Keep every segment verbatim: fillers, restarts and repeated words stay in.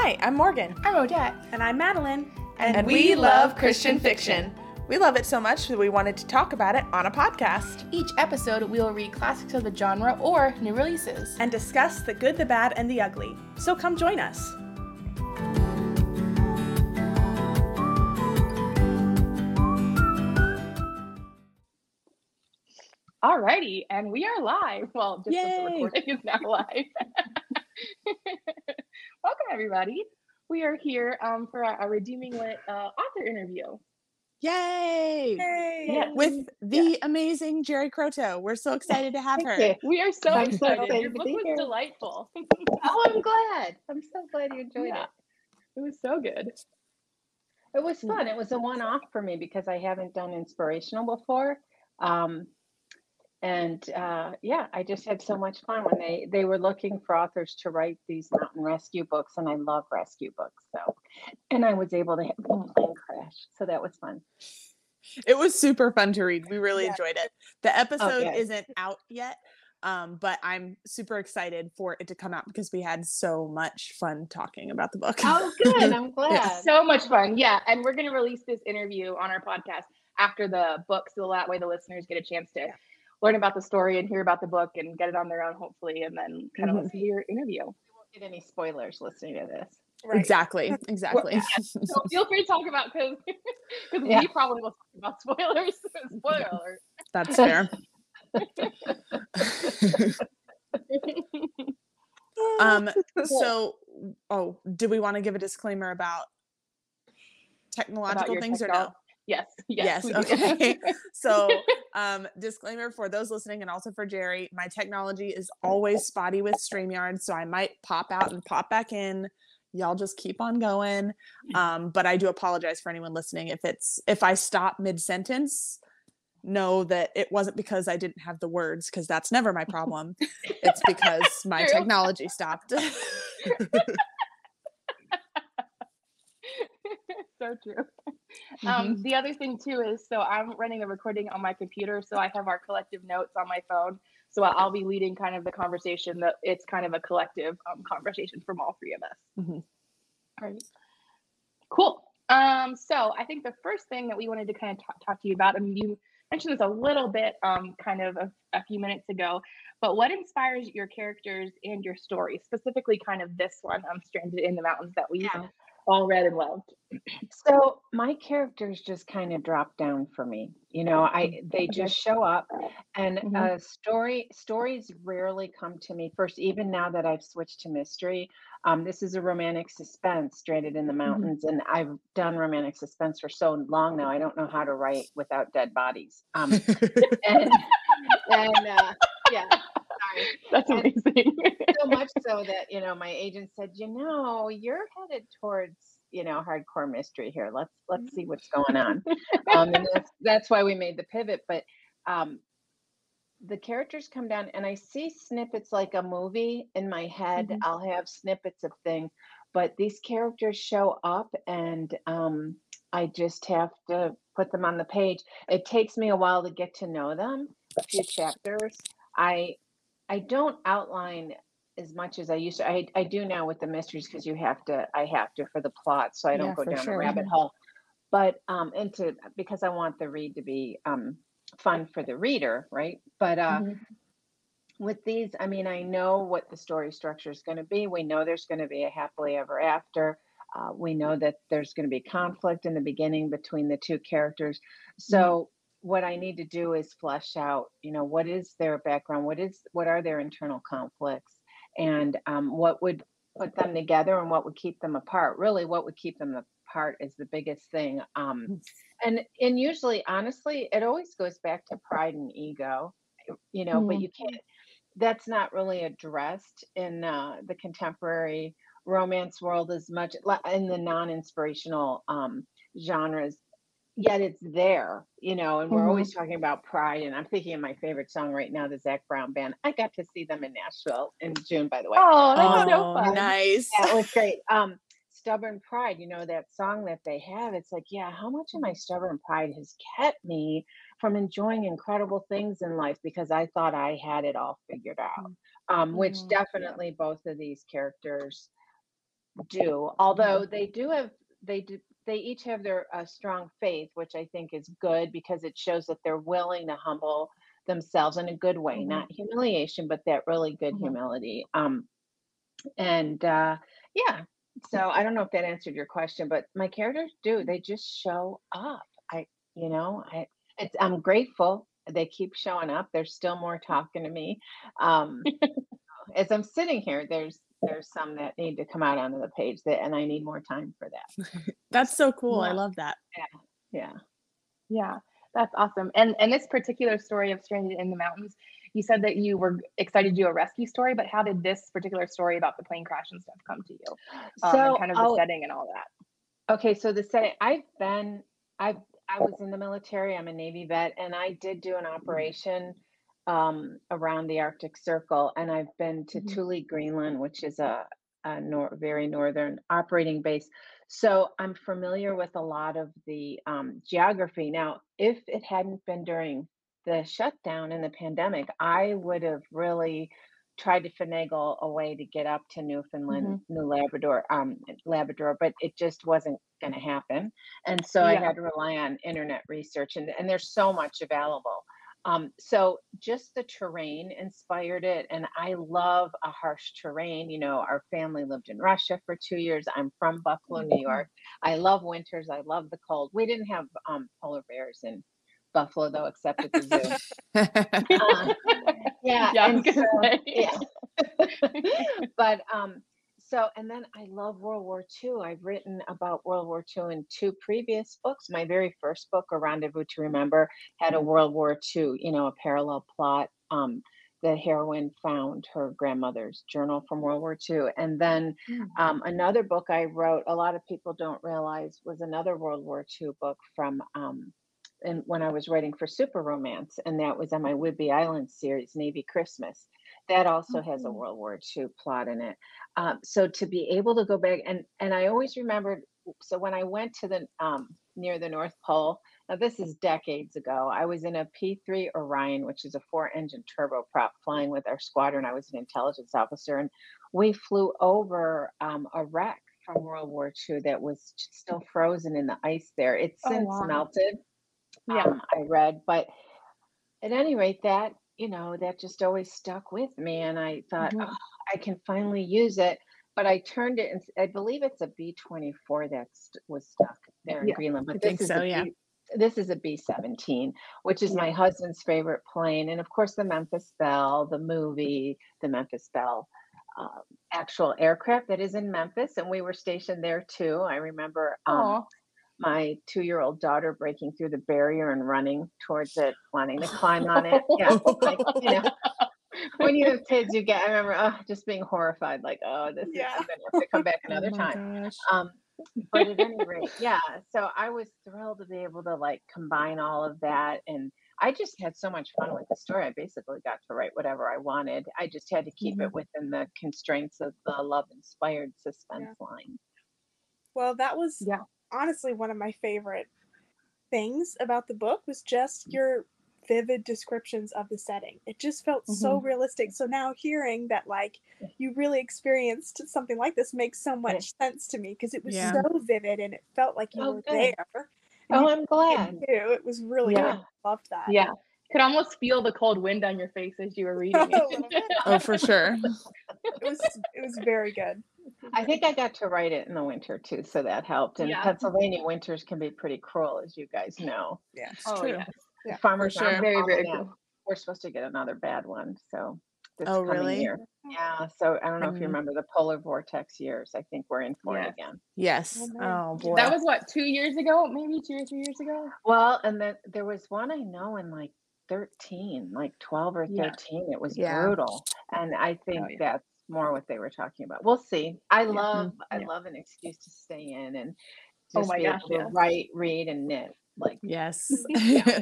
Hi, I'm Morgan. I'm Odette. And I'm Madeline. And, and we, we love Christian fiction. We love it so much that we wanted to talk about it on a podcast. Each episode, we will read classics of the genre or new releases. And discuss the good, the bad, and the ugly. So come join us. Alrighty, and we are live. Well, just Yay. As the recording is now live. Welcome, everybody. We are here um, for a, a Redeeming Lit uh, author interview. Yay! Yay! Yes. With the yeah. amazing Jerry Croteau. We're so excited to have her. We are so I'm excited. So excited Your book was here. Delightful. Oh, I'm glad. I'm so glad you enjoyed yeah. it. It was so good. It was fun. It was a one-off for me because I haven't done inspirational before. Um, and uh, yeah, I just had so much fun when they, they were looking for authors to write these mountain rescue books, and I love rescue books. So, and I was able to have a plane crash, so that was fun. It was super fun to read. We really yeah. enjoyed it. The episode okay. isn't out yet, um, but I'm super excited for it to come out because we had so much fun talking about the book. Oh, good. I'm glad. Yeah. So much fun. Yeah. And we're going to release this interview on our podcast after the book, so that way the listeners get a chance to learn about the story and hear about the book and get it on their own, hopefully, and then kind of mm-hmm. listen to your interview. We won't get any spoilers listening to this. Right. Exactly. Exactly. Well, yeah. So feel free to talk about, because because yeah. we probably will talk about spoilers. Spoiler alert. That's fair. um. So, oh, do we want to give a disclaimer about technological about things technology? or no? Yes. Yes. Yes. Okay. So, um, disclaimer for those listening and also for Jerry, my technology is always spotty with StreamYard, so I might pop out and pop back in. Y'all just keep on going. Um, but I do apologize for anyone listening. If it's, if I stop mid-sentence, know that it wasn't because I didn't have the words, because that's never my problem. It's because my True. technology stopped. So true. Mm-hmm. Um, the other thing too is, so I'm running a recording on my computer, so I have our collective notes on my phone. So I'll be leading kind of the conversation. That it's kind of a collective um, conversation from all three of us. Mm-hmm. All right. Cool. Um, so I think the first thing that we wanted to kind of talk, talk to you about, I mean, you mentioned this a little bit, um, kind of a, a few minutes ago, but what inspires your characters and your story, specifically kind of this one, um, Stranded in the Mountains, that we yeah. all read and loved? So my characters just kind of drop down for me. You know, I they just show up, and mm-hmm. uh, story stories rarely come to me first. Even now that I've switched to mystery, um, this is a romantic suspense, Stranded in the Mountains, mm-hmm. and I've done romantic suspense for so long now. I don't know how to write without dead bodies. Um, and and uh, yeah. Sorry. That's amazing. So much so that, you know, my agent said, you know, you're headed towards, you know, hardcore mystery here. Let's let's see what's going on. Um, and that's that's why we made the pivot. But um, the characters come down, and I see snippets like a movie in my head. Mm-hmm. I'll have snippets of things, but these characters show up, and um, I just have to put them on the page. It takes me a while to get to know them, a few chapters. I I don't outline as much as I used to. I, I do now with the mysteries, because you have to, I have to for the plot, so I don't yeah, go down sure. a rabbit hole. But um, into because I want the read to be um fun for the reader, right? But uh, mm-hmm. with these, I mean, I know what the story structure is going to be. We know there's going to be a happily ever after. Uh, we know that there's going to be conflict in the beginning between the two characters. So. Mm-hmm. What I need to do is flesh out, you know, what is their background? What is, what are their internal conflicts? And um, what would put them together and what would keep them apart? Really, what would keep them apart is the biggest thing. Um, and, and usually, honestly, it always goes back to pride and ego, you know, mm-hmm. but you can't, that's not really addressed in uh, the contemporary romance world as much, in the non-inspirational um, genres. Yet it's there, you know, and we're mm-hmm. always talking about pride. And I'm thinking of my favorite song right now, the Zac Brown Band. I got to see them in Nashville in June, by the way. Oh, that's oh, so fun. Nice. Yeah, it was great. Um, Stubborn Pride, you know, that song that they have, it's like, yeah, how much of my stubborn pride has kept me from enjoying incredible things in life because I thought I had it all figured out, um, which mm-hmm. definitely both of these characters do, although they do have, they do, they each have their uh, strong faith, which I think is good because it shows that they're willing to humble themselves in a good way, Mhm. not humiliation, but that really good Mhm. humility. Um, and uh, yeah, so I don't know if that answered your question, but my characters do, they just show up. I, you know, I, it's, I'm grateful they keep showing up. There's still more talking to me. Um, as I'm sitting here, there's there's some that need to come out onto the page that, and I need more time for that. That's so cool. I Yeah. love that. Yeah. Yeah, that's awesome. And and this particular story of Stranded in the Mountains, you said that you were excited to do a rescue story, but how did this particular story about the plane crash and stuff come to you? Um, and So, kind of the oh, setting and all that. okay. So the setting, I've been, I I was in the military. I'm a Navy vet, and I did do an operation um, around the Arctic Circle, and I've been to Mhm. Thule, Greenland, which is a, a nor- very northern operating base. So I'm familiar with a lot of the um, geography. Now, if it hadn't been during the shutdown and the pandemic, I would have really tried to finagle a way to get up to Newfoundland, Mhm. New Labrador, um, Labrador, but it just wasn't going to happen. And so I Yeah. had to rely on internet research, and, and there's so much available. Um, so just the terrain inspired it. And I love a harsh terrain. You know, our family lived in Russia for two years. I'm from Buffalo, New Mhm. York. I love winters. I love the cold. We didn't have um, polar bears in Buffalo, though, except at the zoo. Uh, yeah, Yeah, I was and gonna so say. yeah. But um, so and then I love World War Two. I've written about World War Two in two previous books. My very first book, A Rendezvous to Remember, had a World War Two, you know, a parallel plot. Um, the heroine found her grandmother's journal from World War Two, and then Mm. um, another book I wrote. A lot of people don't realize was another World War Two book from. Um, and when I was writing for Super Romance, and that was on my Whidbey Island series, Navy Christmas. That also has a Okay. World War Two plot in it. Um, so to be able to go back and and I always remembered. So when I went to the um, near the North Pole, now this is decades ago. I was in a P three Orion, which is a four-engine turboprop, flying with our squadron. I was an intelligence officer, and we flew over um, a wreck from World War Two that was still frozen in the ice there. It's Oh since wow. melted, Yeah. um, I read, but at any rate, that, you know, that just always stuck with me. And I thought, oh, Mhm. I can finally use it. But I turned it, and s- I believe it's a B twenty-four that st- was stuck there in Yeah. Greenland. I But this think is so. a Yeah. B, this is a B seventeen, which is my Yeah. husband's favorite plane. And of course, the Memphis Belle, the movie, the Memphis Belle. Um, actual aircraft that is in Memphis, and we were stationed there too. I remember um, Oh. my two-year-old daughter breaking through the barrier and running towards it, wanting to climb on it. Yeah, like, you know, when you have kids, you get I remember, oh, just being horrified, like, "Oh, this is Yeah. I'm gonna have to come back Oh another my time." gosh. Um, but at any rate, yeah, so I was thrilled to be able to, like, combine all of that, and I just had so much fun with the story. I basically got to write whatever I wanted. I just had to keep Mhm. it within the constraints of the love-inspired Yeah. suspense line. Well, that was Yeah. honestly one of my favorite things about the book was just your vivid descriptions of the setting. It just felt so Mhm. realistic. So now hearing that like you really experienced something like this makes so Yeah. much sense to me because it was Yeah. so vivid and it felt like you Oh, were good. there. And Oh, you I'm glad. did too. It was really Yeah. good. Loved that. Yeah. Could almost feel the cold wind on your face as you were reading A little bit. it. Oh, for sure. It was it was very good. I think I got to write it in the winter too, so that helped. And Yeah. Pennsylvania winters can be pretty cruel, as you guys know. Yeah. It's Oh true. yeah. The Yeah. farmers For aren't sure. Very, calling very that. cool. We're supposed to get another bad one, so this Oh, coming really? year. Yeah, so I don't know if you And remember the polar vortex years. I think we're in for it Yes. again. yes. Oh man. Oh Yeah. That boy. was what, two years ago? Maybe two or three years ago? Well, and then there was one I know in like thirteen, like twelve or Yeah. thirteen. It was Yeah. brutal. And I Oh think yeah. that's more what they were talking about. We'll see. I Yeah. love Mm. I Yeah. love an excuse to stay in and Oh just my be gosh, able to yes. write, read, and knit. Like, Yes. yeah,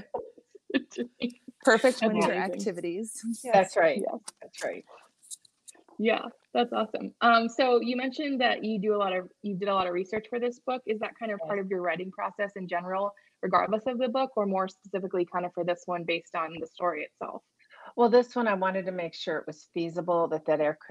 Perfect That's winter yeah, amazing. activities. Yes. that's right. Yeah. That's right. Yeah, that's awesome. Um, so you mentioned that you do a lot of you did a lot of research for this book. Is that kind of Yes. part of your writing process in general, regardless of the book, or more specifically kind of for this one based on the story itself? Well, this one I wanted to make sure it was feasible that that aircraft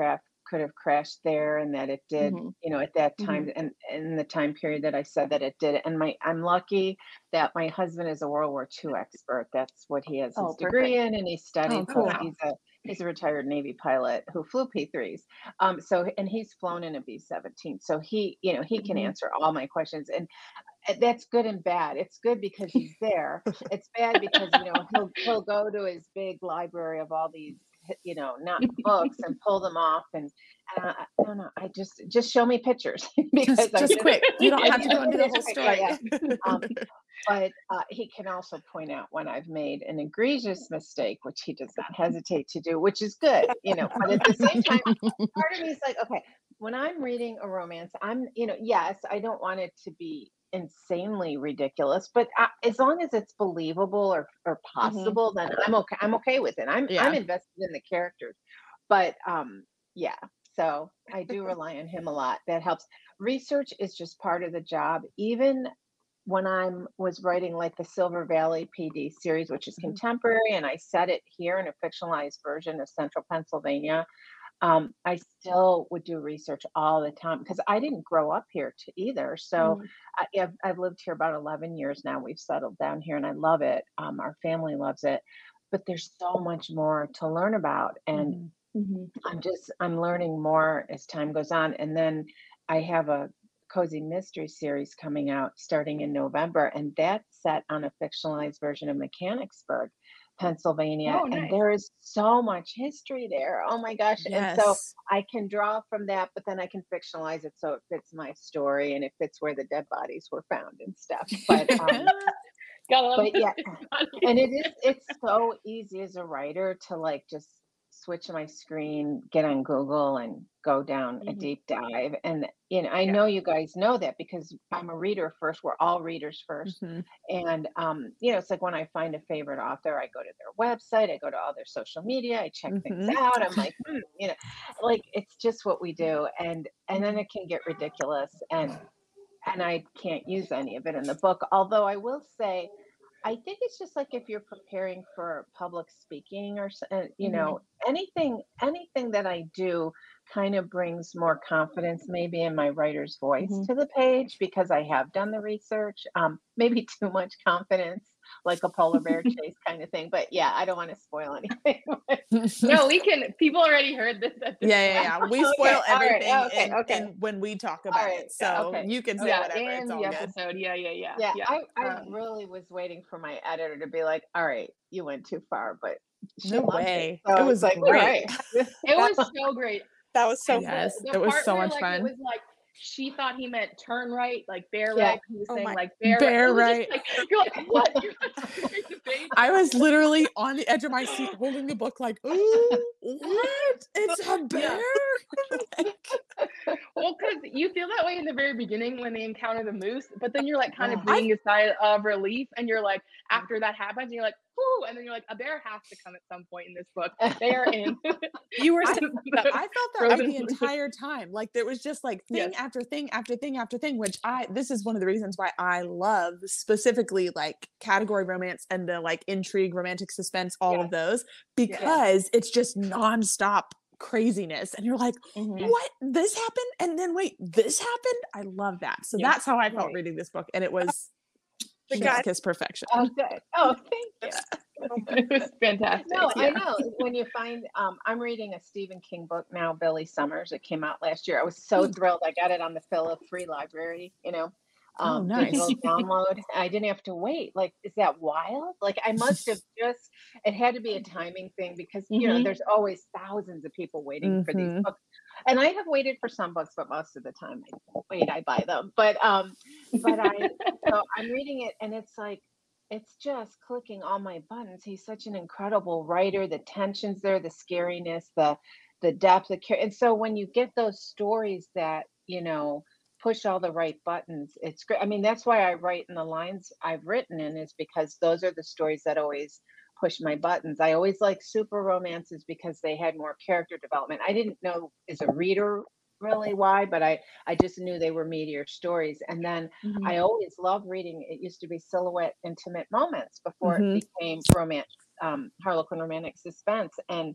could have crashed there and that it did, Mhm. you know, at that Mhm. time and in the time period that I said that it did. And my I'm lucky that my husband is a World War Two expert. That's what he has his Oh, degree perfect. in, and he Oh, studied. Oh, So cool. wow. he's a he's a retired Navy pilot who flew P threes. Um, so and he's flown in a B seventeen. So he, you know, he can Mhm. answer all my questions. And uh, that's good and bad. It's good because he's there. It's bad because, you know, he'll he'll go to his big library of all these, hi- you know, not books and pull them off and and I, I don't know. I just just show me pictures because Just I'm just just quick. You don't yeah, have to go yeah, into the it's whole quick. Yeah, story. yeah. Um, but uh, he can also point out when I've made an egregious mistake, which he does not hesitate to do, which is good, you know. But at the same time, part of me is like, okay, when I'm reading a romance, I'm, you know, yes, I don't want it to be insanely ridiculous, but I, as long as it's believable or or Mhm. possible, then I'm okay. I'm okay with it. I'm I'm Yeah. invested in the characters, but um, yeah. So I do rely on him a lot. That helps. Research is just part of the job. Even when I'm was writing like the Silver Valley P D series, which is Mhm. contemporary, and I set it here in a fictionalized version of Central Pennsylvania, um, I still would do research all the time because I didn't grow up here to either. So Mhm. I, I've, I've lived here about eleven years now. We've settled down here and I love it. Um, our family loves it. But there's so much more to learn about. And Mhm. Mhm. I'm just, I'm learning more as time goes on. And then I have a cozy mystery series coming out starting in November, and that's set on a fictionalized version of Mechanicsburg, Pennsylvania. Oh, And nice. there is so much history there. Oh my gosh. And so Yes. I can draw from that, but then I can fictionalize it so it fits my story and it fits where the dead bodies were found and stuff. But um, Gotta love but this yeah, body. and it is it's so easy as a writer to like just switch my screen, get on Google and go down a Mhm. deep dive. And you know, I Yeah. know you guys know that because I'm a reader first. We're all readers first. Mhm. And um, you know, it's like when I find a favorite author, I go to their website, I go to all their social media, I check things Mhm. out. I'm like, hmm, you know, like it's just what we do. And and then Mhm. it can get ridiculous and and I can't use any of it in the book. Although I will say I think it's just like if you're preparing for public speaking or, s- uh, you Mhm. know, anything, anything that I do kind of brings more confidence maybe in my writer's voice Mhm. to the page because I have done the research. Um, maybe too much confidence, like a polar bear chase kind of thing. But yeah, I don't want to spoil anything. No, we can. People already heard this at this Yeah, yeah, point. yeah. We Okay, spoil all right, everything okay, in okay, in when we talk all about right, it. yeah, So okay, you can say okay. Yeah, whatever. It's in the all good. episode. Yeah, yeah, yeah, Yeah, yeah. I I Um, really was waiting for my editor to be like, "All right, you went too far," but she No loved it. way. It So it's was like, "All great. right." it That was so great. that was so The Yes, cool. the it was part so where much like it fun. was like she thought he meant turn right, like bear Yeah. right. He was Oh saying my like bear right. It Bear was just right. like you're like what? You're like flipping the page. I was literally on the edge of my seat holding the book like, "Ooh, what? It's a bear?" Yeah. Well, because you feel that way in the very beginning when they encounter the moose, but then you're like kind of Yeah. I breathing a sigh of relief, and you're like, after that happens, you're like, whoo, and then you're like, a bear has to come at some point in this book. They are in You were I saying the I felt that way frozen. the entire time. Like there was just like Yes. thing after thing after thing after thing, which I this is one of the reasons why I love specifically like category romance and the like intrigue, romantic suspense, all of Yes. those, Yes. because it's just nonstop craziness. And you're like, Mhm. what? This happened? And then wait, this happened? I love that. So Yes. that's how I felt Right. reading this book. And it was the chef's guy. kiss perfection. Oh, good. Oh, thank you. It was fantastic. No, I Yeah. know. When you find, um, I'm reading a Stephen King book now, Billy Summers. It came out last year. I was so Hmm. thrilled. I got it on the Philip Free Library, you know, Oh, um, nice. digital download. I didn't have to wait. Like, is that wild? Like, I must have just, it had to be a timing thing because, you know, Mhm. there's always thousands of people waiting for these Hmm. books. And I have waited for some books, but most of the time I wait, I buy them. But, um, but I, so I'm reading it and it's like, it's just clicking all my buttons. He's such an incredible writer. The tensions there, the scariness, the the depth, the care. And so when you get those stories that, you know, push all the right buttons, it's great. I mean, that's why I write in the lines I've written in is because those are the stories that always push my buttons. I always like super romances because they had more character development. I didn't know as a reader really why, but I I just knew they were meteor stories. And then Mhm. I always loved reading. It used to be Silhouette Intimate Moments before it Hmm. became romance, um, Harlequin romantic suspense. And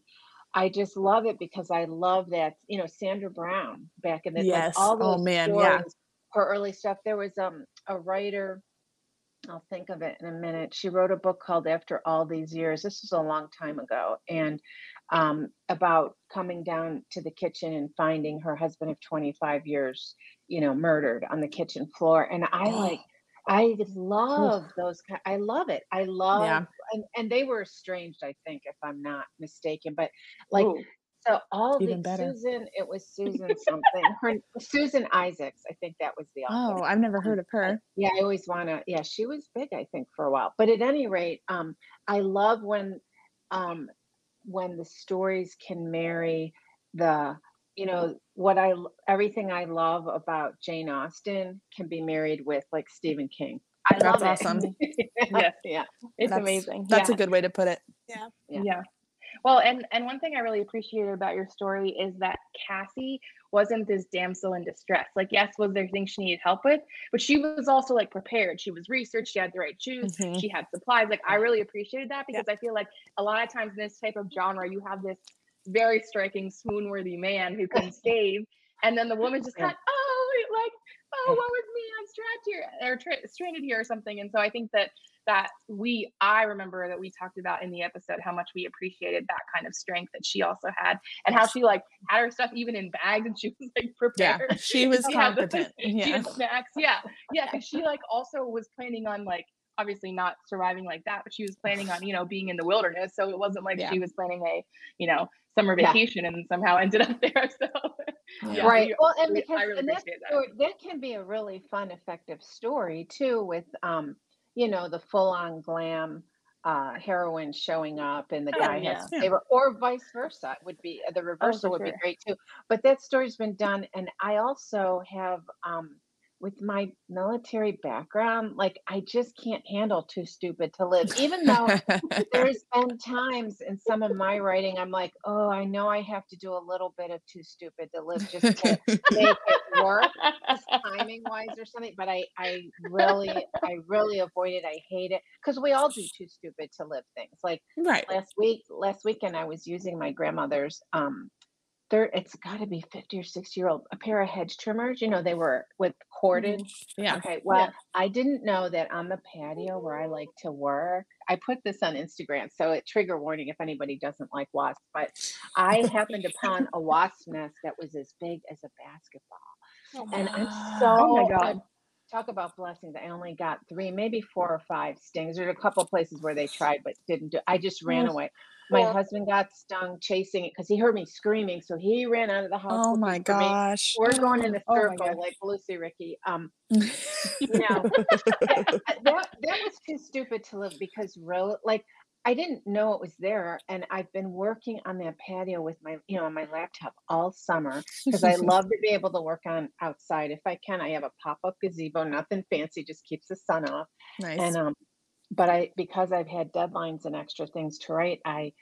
I just love it because I love that, you know, Sandra Brown back in the, like Yes. all Oh those man. Yeah. stories, her early stuff. There was um a writer, I'll think of it in a minute. She wrote a book called After All These Years. This was a long time ago. And um, about coming down to the kitchen and finding her husband of twenty-five years, you know, murdered on the kitchen floor. And I Oh, like, I oof. love those. ki- I love it. I love, Yeah. and, and they were estranged, I think, if I'm not mistaken. But like, Ooh. so all the Even better. Susan, it was Susan something. Her Susan Isaacs, I think that was the author. Oh, I've never Um, heard of I, her. yeah, I always want to. Yeah, she was big, I think, for a while. But at any rate, um, I love when, um, when the stories can marry the, you know, what I l- everything I love about Jane Austen can be married with like Stephen King. I That's love it. awesome. Yes, Yeah, it's That's amazing. that's Yeah. a good way to put it. Yeah. yeah, Yeah. Well, and and one thing I really appreciated about your story is that Cassie wasn't this damsel in distress. Like, yes, was there things she needed help with, but she was also like prepared. She was researched. She had the right shoes. Mhm. She had supplies. Like, I really appreciated that Yeah. because I feel like a lot of times in this type of genre, you have this very striking swoon-worthy man who can save, and then the woman just Yeah. kind of, oh, like, oh, what was me? I'm strapped here or tra- stranded here or something. And so I think that that we I remember that we talked about in the episode how much we appreciated that kind of strength that she also had, and how she like had her stuff even in bags and she was like Yeah. prepared. She was She had the- competent. she Yeah. had snacks. Yeah. Yeah. Because she like also was planning on like obviously not surviving like that, but she was planning on, you know, being in the wilderness. So it wasn't like Yeah. she was planning a, you know, summer Yeah. vacation and somehow ended up there. So Yeah. Right. we- Well, and we- because I really and that appreciate that. story, that can be a really fun, effective story too, with um, you know, the full-on glam uh heroine showing up and the Oh, guy yeah. has Yeah. favor, or vice versa would be the reversal for would be sure. great too. But that story's been done, and I also have um with my military background, like I just can't handle Too Stupid to Live, even though there's been times in some of my writing, I'm like, oh, I know I have to do a little bit of Too Stupid to Live just to make it work, just timing wise or something. But I, I really, I really avoid it. I hate it because we all do Too Stupid to Live things. Like Right. last week, last weekend, I was using my grandmother's um there it's got to be fifty or sixty year old, a pair of hedge trimmers, you know, they were with corded. Yeah. Okay, well, Yeah. I didn't know that on the patio where I like to work, I put this on Instagram, so it trigger warning if anybody doesn't like wasps, but I happened upon a wasp nest that was as big as a basketball. Oh my And I'm Ah. so Oh my like, God. talk about blessings. I only got three, maybe four or five stings. There's a couple places where they tried but didn't do. I just ran Oh, away. My Poor- husband got stung chasing it because he heard me screaming, so he ran out of the house Oh looking my for me. gosh. We're going in a Oh my circle God. like Lucy Ricky. Um, you know, that, that that was Too Stupid to Live because really, like, I didn't know it was there, and I've been working on that patio with my, you know, on my laptop all summer because I love to be able to work on outside if I can. I have a pop-up gazebo, nothing fancy, just keeps the sun off. Nice. And um, but I because I've had deadlines and extra things to write, I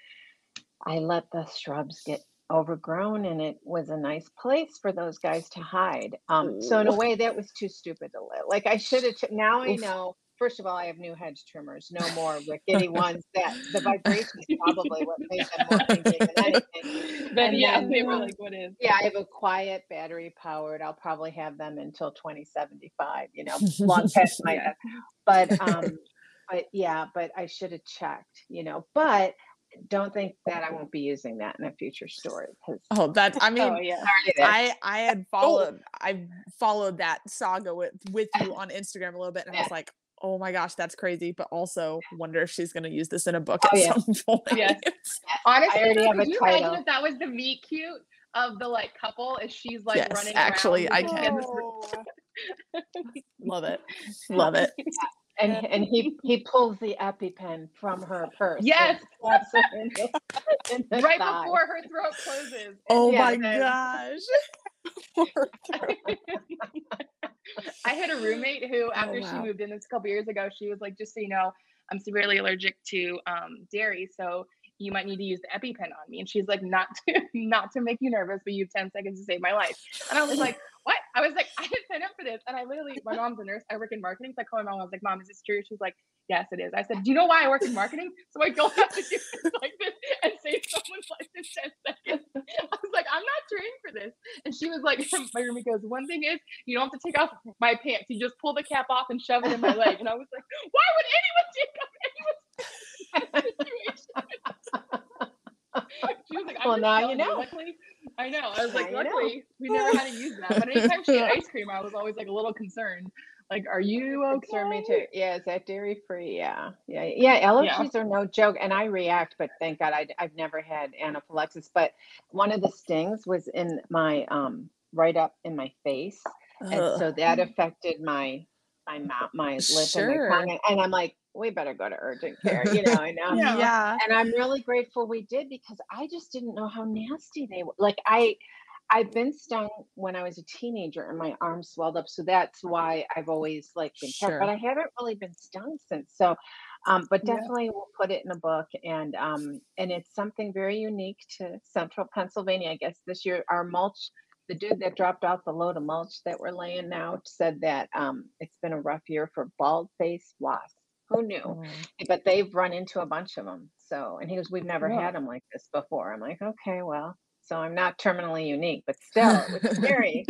I let the shrubs get overgrown, and it was a nice place for those guys to hide. Um, so in a Ooh. way, that was Too Stupid to Live. Like I should have. Ch- now I Oof. know. First of all, I have new hedge trimmers, no more rickety ones. That the vibration is probably what made them more angry than anything. Then And yeah, then, they were um, like, what is? yeah, I have a quiet battery powered. I'll probably have them until twenty seventy-five. You know, long past my Yeah. head. But um, but yeah, but I should have checked. You know, but don't think that I won't be using that in a future story because Oh, that I mean, Oh yeah. I I had followed I followed that saga with with you on Instagram a little bit, and I was like, oh my gosh, that's crazy. But also wonder if she's gonna use this in a book Oh, at yeah. some point. Yes. I Honestly, already though, have a could you imagine title. if that was the meet cute of the like couple as she's like Yes, running actually, around? I and can. gets- Oh. Love it. Love it. And and he he pulls the EpiPen from her purse. Yes. and slaps her in the, in the right thigh. before her throat closes. And Oh Yeah, my he says- gosh. I had a roommate who, after Oh, she wow. moved in this a couple years ago, she was like, just so you know, I'm severely allergic to um, dairy, so you might need to use the EpiPen on me. And she's like, not to not to make you nervous, but you have ten seconds to save my life. And I was like, what? I was like, I didn't sign up for this. And I literally, my mom's a nurse. I work in marketing. So I called my mom. I was like, Mom, is this true? She's like, yes, it is. I said, do you know why I work in marketing? So I don't have to do this like this and save someone's life ten seconds. I was like, I'm not trained for this. And she was like, my roommate goes, one thing is, you don't have to take off my pants. You just pull the cap off and shove it in my leg. And I was like, why would anyone take off anyone's situation? She was like, I'm Well, just now you telling know. Luckily, I know. I was like, Now you know. luckily, we never had to use that. But anytime she had ice cream, I was always like a little concerned. Like, are you okay? Concern me too. Yeah, is that dairy free? Yeah, yeah, yeah. Allergies are no joke, and I react, but thank God I, I've never had anaphylaxis. But one of the stings was in my um right up in my face, and Ugh. so that affected my my mouth, my lip, Sure. and my tongue. And I'm like, we better go to urgent care, you know. And um, Yeah. Yeah. and I'm really grateful we did because I just didn't know how nasty they were. Like I. I've been stung when I was a teenager and my arm swelled up. So that's why I've always like been kept, Sure. but I haven't really been stung since. So, um, but Yeah. definitely we'll put it in a book and, um, and it's something very unique to central Pennsylvania. I guess this year our mulch, the dude that dropped off the load of mulch that we're laying now said that, um, it's been a rough year for bald faced wasps. Who knew? Oh. But they've run into a bunch of them. So, and he goes, we've never Yeah. had them like this before. I'm like, okay, well. So I'm not terminally unique, but still, it was scary.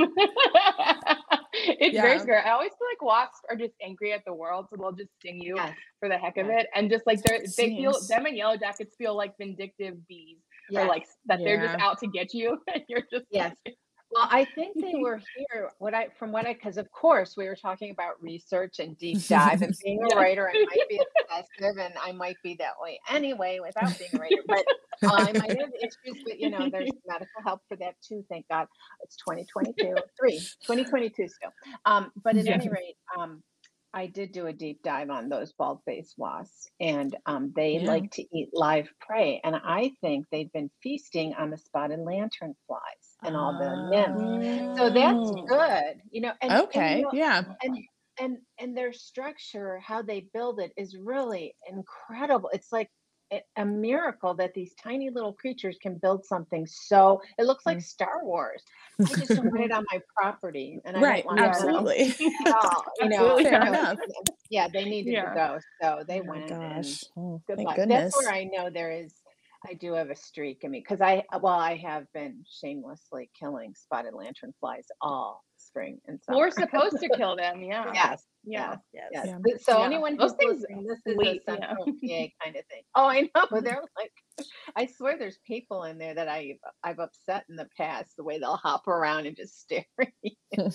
It's very Yeah. scary. I always feel like wasps are just angry at the world, so they'll just sting you Yes, for the heck of yes, it, and just like they're they feel Seems. them and yellow jackets feel like vindictive bees, or yes, like that they're just Yeah. out to get you, and you're just yes. like, Well, I think they were here. What I, from what I, because of course we were talking about research and deep dive, and being a yeah. writer, I might be obsessive, and I might be that way anyway without being a writer. But uh, I might have issues, but you know, there's medical help for that too. Thank God. It's twenty twenty-two, three, twenty twenty-two still. Um, but at Yeah. any rate, um, I did do a deep dive on those bald-faced wasps, and um, they Yeah. like to eat live prey. And I think they've been feasting on the spotted lantern flies and all the nymphs. So that's Oh. good, you know. And, and you Okay. know, Yeah. and and and their structure, how they build it, is really incredible. It's like a, a miracle that these tiny little creatures can build something so. It looks like Mm. Star Wars. I just don't want it on my property, and I Right. don't want Yeah, it on Absolutely. at all. You know, absolutely. Fair so enough. yeah, they needed Yeah. to go, so they Oh my went, and gosh. Oh, good thank luck. goodness. That's where I know there is. I do have a streak in me because I, well, I have been shamelessly killing spotted lantern flies all spring and Well, we're summer. supposed to kill them. Yeah. Yes, Yeah. yes, Yes. yes. Yeah. But- So Yeah. anyone Those who's things listening, this is sweet, a yeah. central P A kind of thing. Oh, I know. They're like, I swear there's people in there that I I've upset in the past, the way they'll hop around and just stare at you.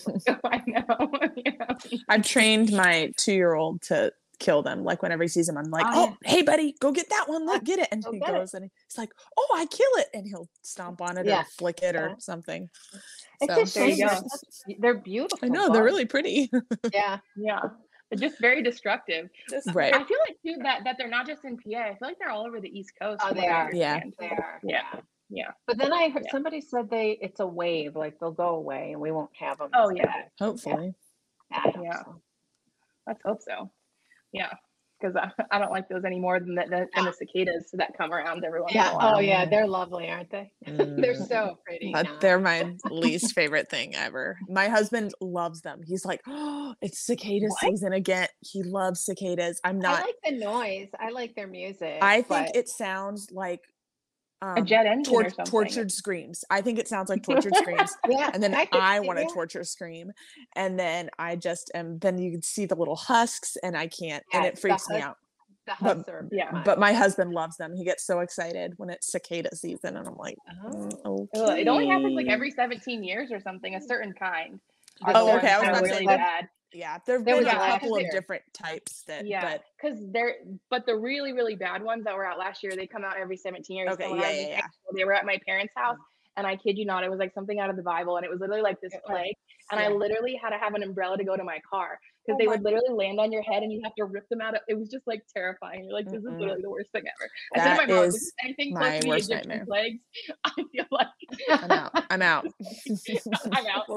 I know. Yeah. I've trained my two-year-old to kill them. Like whenever he sees them, I'm like, Oh, "Oh, hey, buddy, go get that one. Look, get it." And Go he get it. goes and he's like, "Oh, I kill it," and he'll stomp on it Yeah. or flick it or Yeah. something. It's So a There you shame. They're, go. such- they're beautiful. I know they're bugs. really pretty. Yeah. Yeah. They're just very destructive. Just Right. I feel like too that that they're not just in P A. I feel like they're all over the East Coast. Oh, from they what I are. Yeah. understand. They are. Yeah. Yeah. Yeah. But then I heard Yeah. somebody said they it's a wave, like they'll go away and we won't have them. Oh, yeah. Hopefully. I hope Yeah. so. Let's hope so. Yeah. Because I, I don't like those any more than the, the, than the cicadas that come around every once in Yeah. a while. Oh yeah, Mm. they're lovely, aren't they? They're Mm. so pretty. Uh, now. they're my least favorite thing ever. My husband loves them. He's like, "Oh, it's cicada What? season again." He loves cicadas. I'm I not. like the noise. I like their music. I think but it sounds like A um, jet engine tor- or something. tortured screams. I think it sounds like tortured screams. yeah, And then I, could I see want to that. torture scream. And then I just am, then you can see the little husks and I can't, and Yes, it the freaks me hus- out. The But- husks are Yeah. fun. But my husband loves them. He gets so excited when it's cicada season. And I'm like, Oh. mm, Ugh, It only happens like okay. every seventeen years or something, a certain kind. The Oh, certain okay. I was kind about of to really say like- bad. Yeah, there have There been was a last couple of year. different types that, Yeah, but because they're but the really really bad ones that were out last year, they come out every seventeen years. okay, So when yeah, I was yeah, in yeah. high school, they were at my parents' house, and I kid you not, it was like something out of the Bible, and it was literally like this It was. plague, and I Yeah. literally had to have an umbrella to go to my car because Oh they my- would literally land on your head, and you have to rip them out. Of, it was just like terrifying. You're like, this is Mm-mm. literally the worst thing ever. I said to That my mom, is this is anything my close to the worst Egyptian nightmare. plagues, I feel like I'm out. I'm out. I'm out.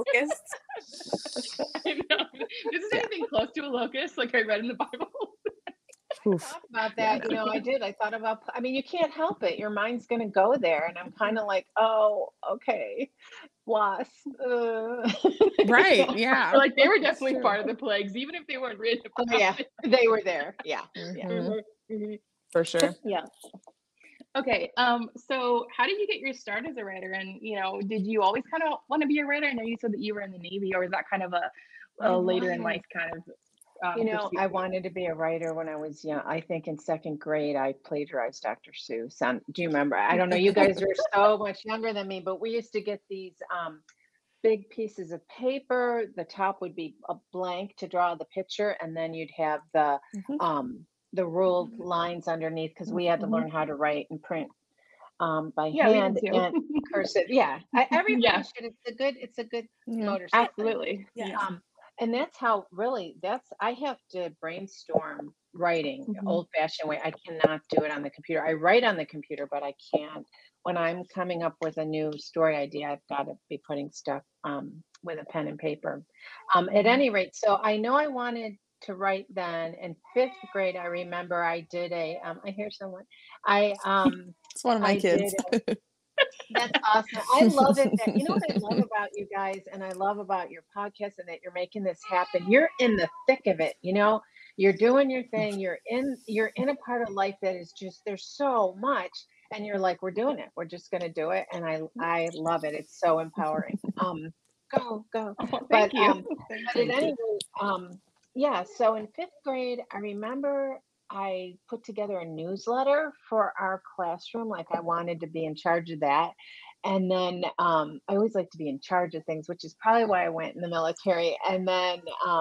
locusts. I know. This is Yeah. anything close to a locust, like I read in the Bible. Oof. thought about Yeah, that. You know, I did. I thought about, I mean, you can't help it. Your mind's going to go there. And I'm kind of like, oh, okay. Wasp. Uh. Right. Yeah. Or, like they were It's definitely true. part of the plagues, even if they weren't written Oh, about yeah. it. They were there. Yeah. Yeah. Mhm. Mhm. For sure. Yeah. Okay. Um, so how did you get your start as a writer? And, you know, did you always kind of want to be a writer? I know you said that you were in the Navy, or was that kind of a, I a later in was. life kind of You um, know, pursuit I for you? wanted to be a writer when I was young. I think in second grade, I plagiarized doctor Seuss. On, do you remember? I don't know. You guys are so much younger than me, but we used to get these um, big pieces of paper. The top would be a blank to draw the picture, and then you'd have the Mhm, um, the ruled lines underneath because we had to mhm. learn how to write and print um, by Yeah, we did hand too. and cursive. Yeah, I, everybody Yeah, should. It's a good. It's a good Yeah. motor skill. absolutely. Yes. Yeah. Um, and that's how really that's I have to brainstorm writing Hmm. old fashioned way. I cannot do it on the computer. I write on the computer, but I can't when I'm coming up with a new story idea, I've got to be putting stuff um with a pen and paper. Um, at Hmm. any rate, so I know I wanted to write then in fifth grade. I remember I did a um I hear someone. I um It's one of my I kids. did that's awesome. I love it that you know what I love about you guys and I love about your podcast and that you're making this happen. You're in the thick of it, you know. You're doing your thing. You're in you're in a part of life that is just there's so much and you're like we're doing it. We're just going to do it and I I love it. It's so empowering. Um go go. Oh, But thank you. um Thank but at you. Thank any you. rate um yeah, so in fifth grade I remember I put together a newsletter for our classroom like I wanted to be in charge of that and then um, I always like to be in charge of things, which is probably why I went in the military. And then um,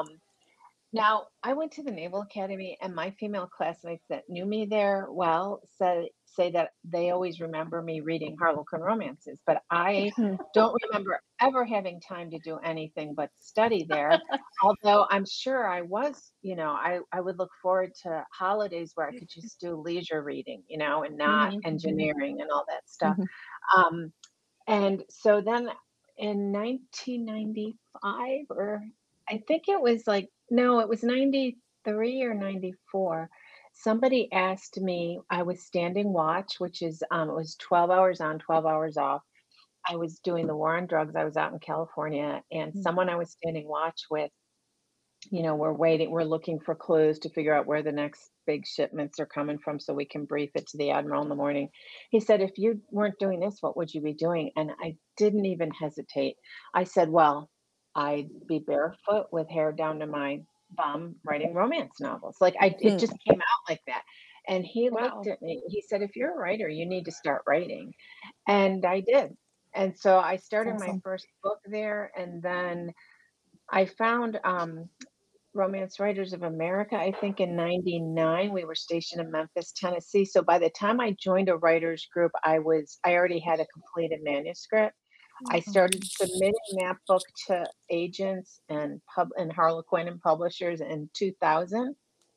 now I went to the Naval Academy, and my female classmates that knew me there well said say that they always remember me reading Harlequin romances, but I Hmm. don't remember ever having time to do anything but study there. Although I'm sure I was, you know, I, I would look forward to holidays where I could just do leisure reading, you know, and not Hmm. engineering and all that stuff. Mhm. Um, and so then in nineteen ninety-five, or I think it was like, no, it was ninety-three or ninety-four, somebody asked me, I was standing watch, which is, um, it was twelve hours on, twelve hours off. I was doing the war on drugs. I was out in California, and someone I was standing watch with you know, we're waiting, we're looking for clues to figure out where the next big shipments are coming from so we can brief it to the admiral in the morning. He said, if you weren't doing this, what would you be doing? And I didn't even hesitate. I said, well, I'd be barefoot with hair down to my bum writing romance novels. Like I it Hmm. just came out like that. And he looked Wow. at me. He said, if you're a writer, you need to start writing. And I did. And so I That's started my awesome. first book there. And then I found um, Romance Writers of America, I think in ninety-nine, we were stationed in Memphis, Tennessee. So by the time I joined a writers group, I was I already had a completed manuscript. I Oh, started submitting that book to agents and pub and Harlequin and publishers in two thousand.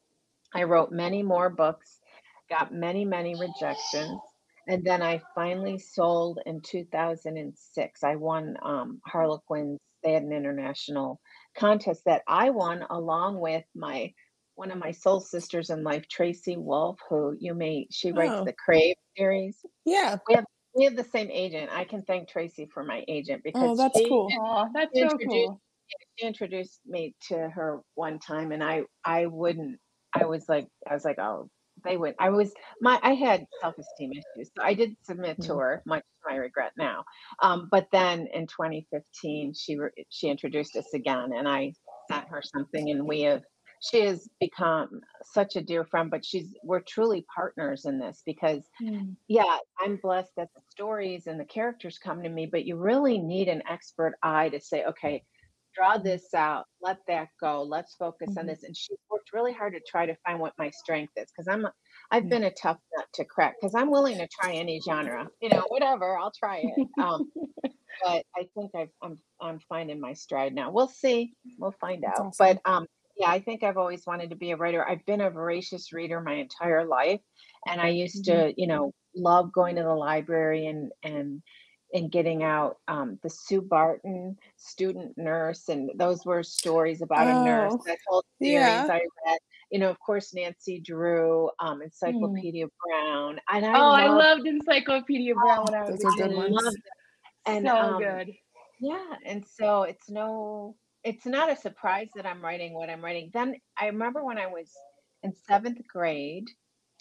I wrote many more books, got many, many rejections. And then I finally sold in two thousand six. I won um, Harlequins. They had an international contest that I won along with my one of my soul sisters in life, Tracy Wolf, who you may she writes oh, the Crave series. yeah. We have we have the same agent. I can thank Tracy for my agent Oh, because that's she cool. Oh, that's she so introduced cool. she introduced me to her one time and I I wouldn't I was like I was like, "Oh, they would." I was my I had self-esteem issues. So I did submit to Hmm. her, much to my regret now. Um, but then in twenty fifteen, she re she introduced us again and I sent her something and we have she has become such a dear friend, but she's we're truly partners in this because Mm. yeah, I'm blessed that the stories and the characters come to me, but you really need an expert eye to say, okay, draw this out, let that go, let's focus on Mhm. this. And she's worked really hard to try to find what my strength is because I'm a, I've Yeah. been a tough nut to crack because I'm willing to try any genre, you know, whatever, I'll try it. Um, but I think I've, I'm I'm finding my stride now. We'll see. We'll find That's out. But awesome. um, yeah, I think I've always wanted to be a writer. I've been a voracious reader my entire life, and I used Hmm. to, you know, love going to the library and and and getting out um, the Sue Barton student nurse, and those were stories about a nurse. Oh, That whole series yeah. I read. You know, of course, Nancy Drew, um, Mm. Encyclopedia Brown, and I Oh, I love, loved Encyclopedia Brown when I was Those a are I good kid. love ones. and So um good. yeah, and so it's no it's not a surprise that I'm writing what I'm writing. Then I remember when I was in seventh grade,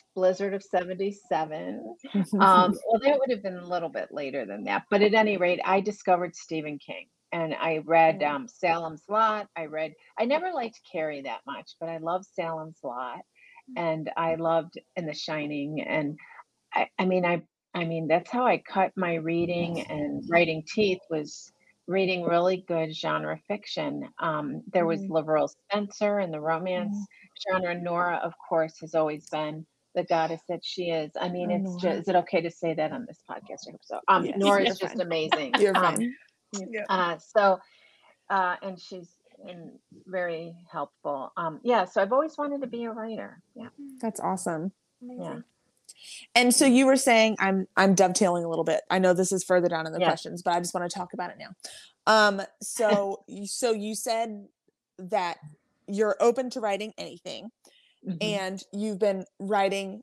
Blizzard of seventy-seven. Um, well, that would have been a little bit later than that. But at any rate, I discovered Stephen King. And I read Mm. um, Salem's Lot. I read, I never liked Carrie that much, but I loved Salem's Lot. And I loved In The Shining. And I, I mean, I, I mean, that's how I cut my reading and writing teeth, was reading really good genre fiction. Um, there was Mhm. Lavrell Spencer in the Mhm. romance genre. Nora, of course, has always been the goddess that she is. I mean, Oh, it's just, Nora. is it okay to say that on this podcast? I hope so. Um, Yes, Nora you're is just fine. amazing. You're Um, fine. Yeah. Yeah. uh, so, uh, and she's and very helpful. Um, yeah, so I've always wanted to be a writer. Yeah, That's awesome. yeah, Amazing. And so yeah, you were saying, I'm I'm dovetailing a little bit. I know this is further down in the yeah. questions, but I just want to talk about it now. Um, so you so you said that you're open to writing anything, hmm and you've been writing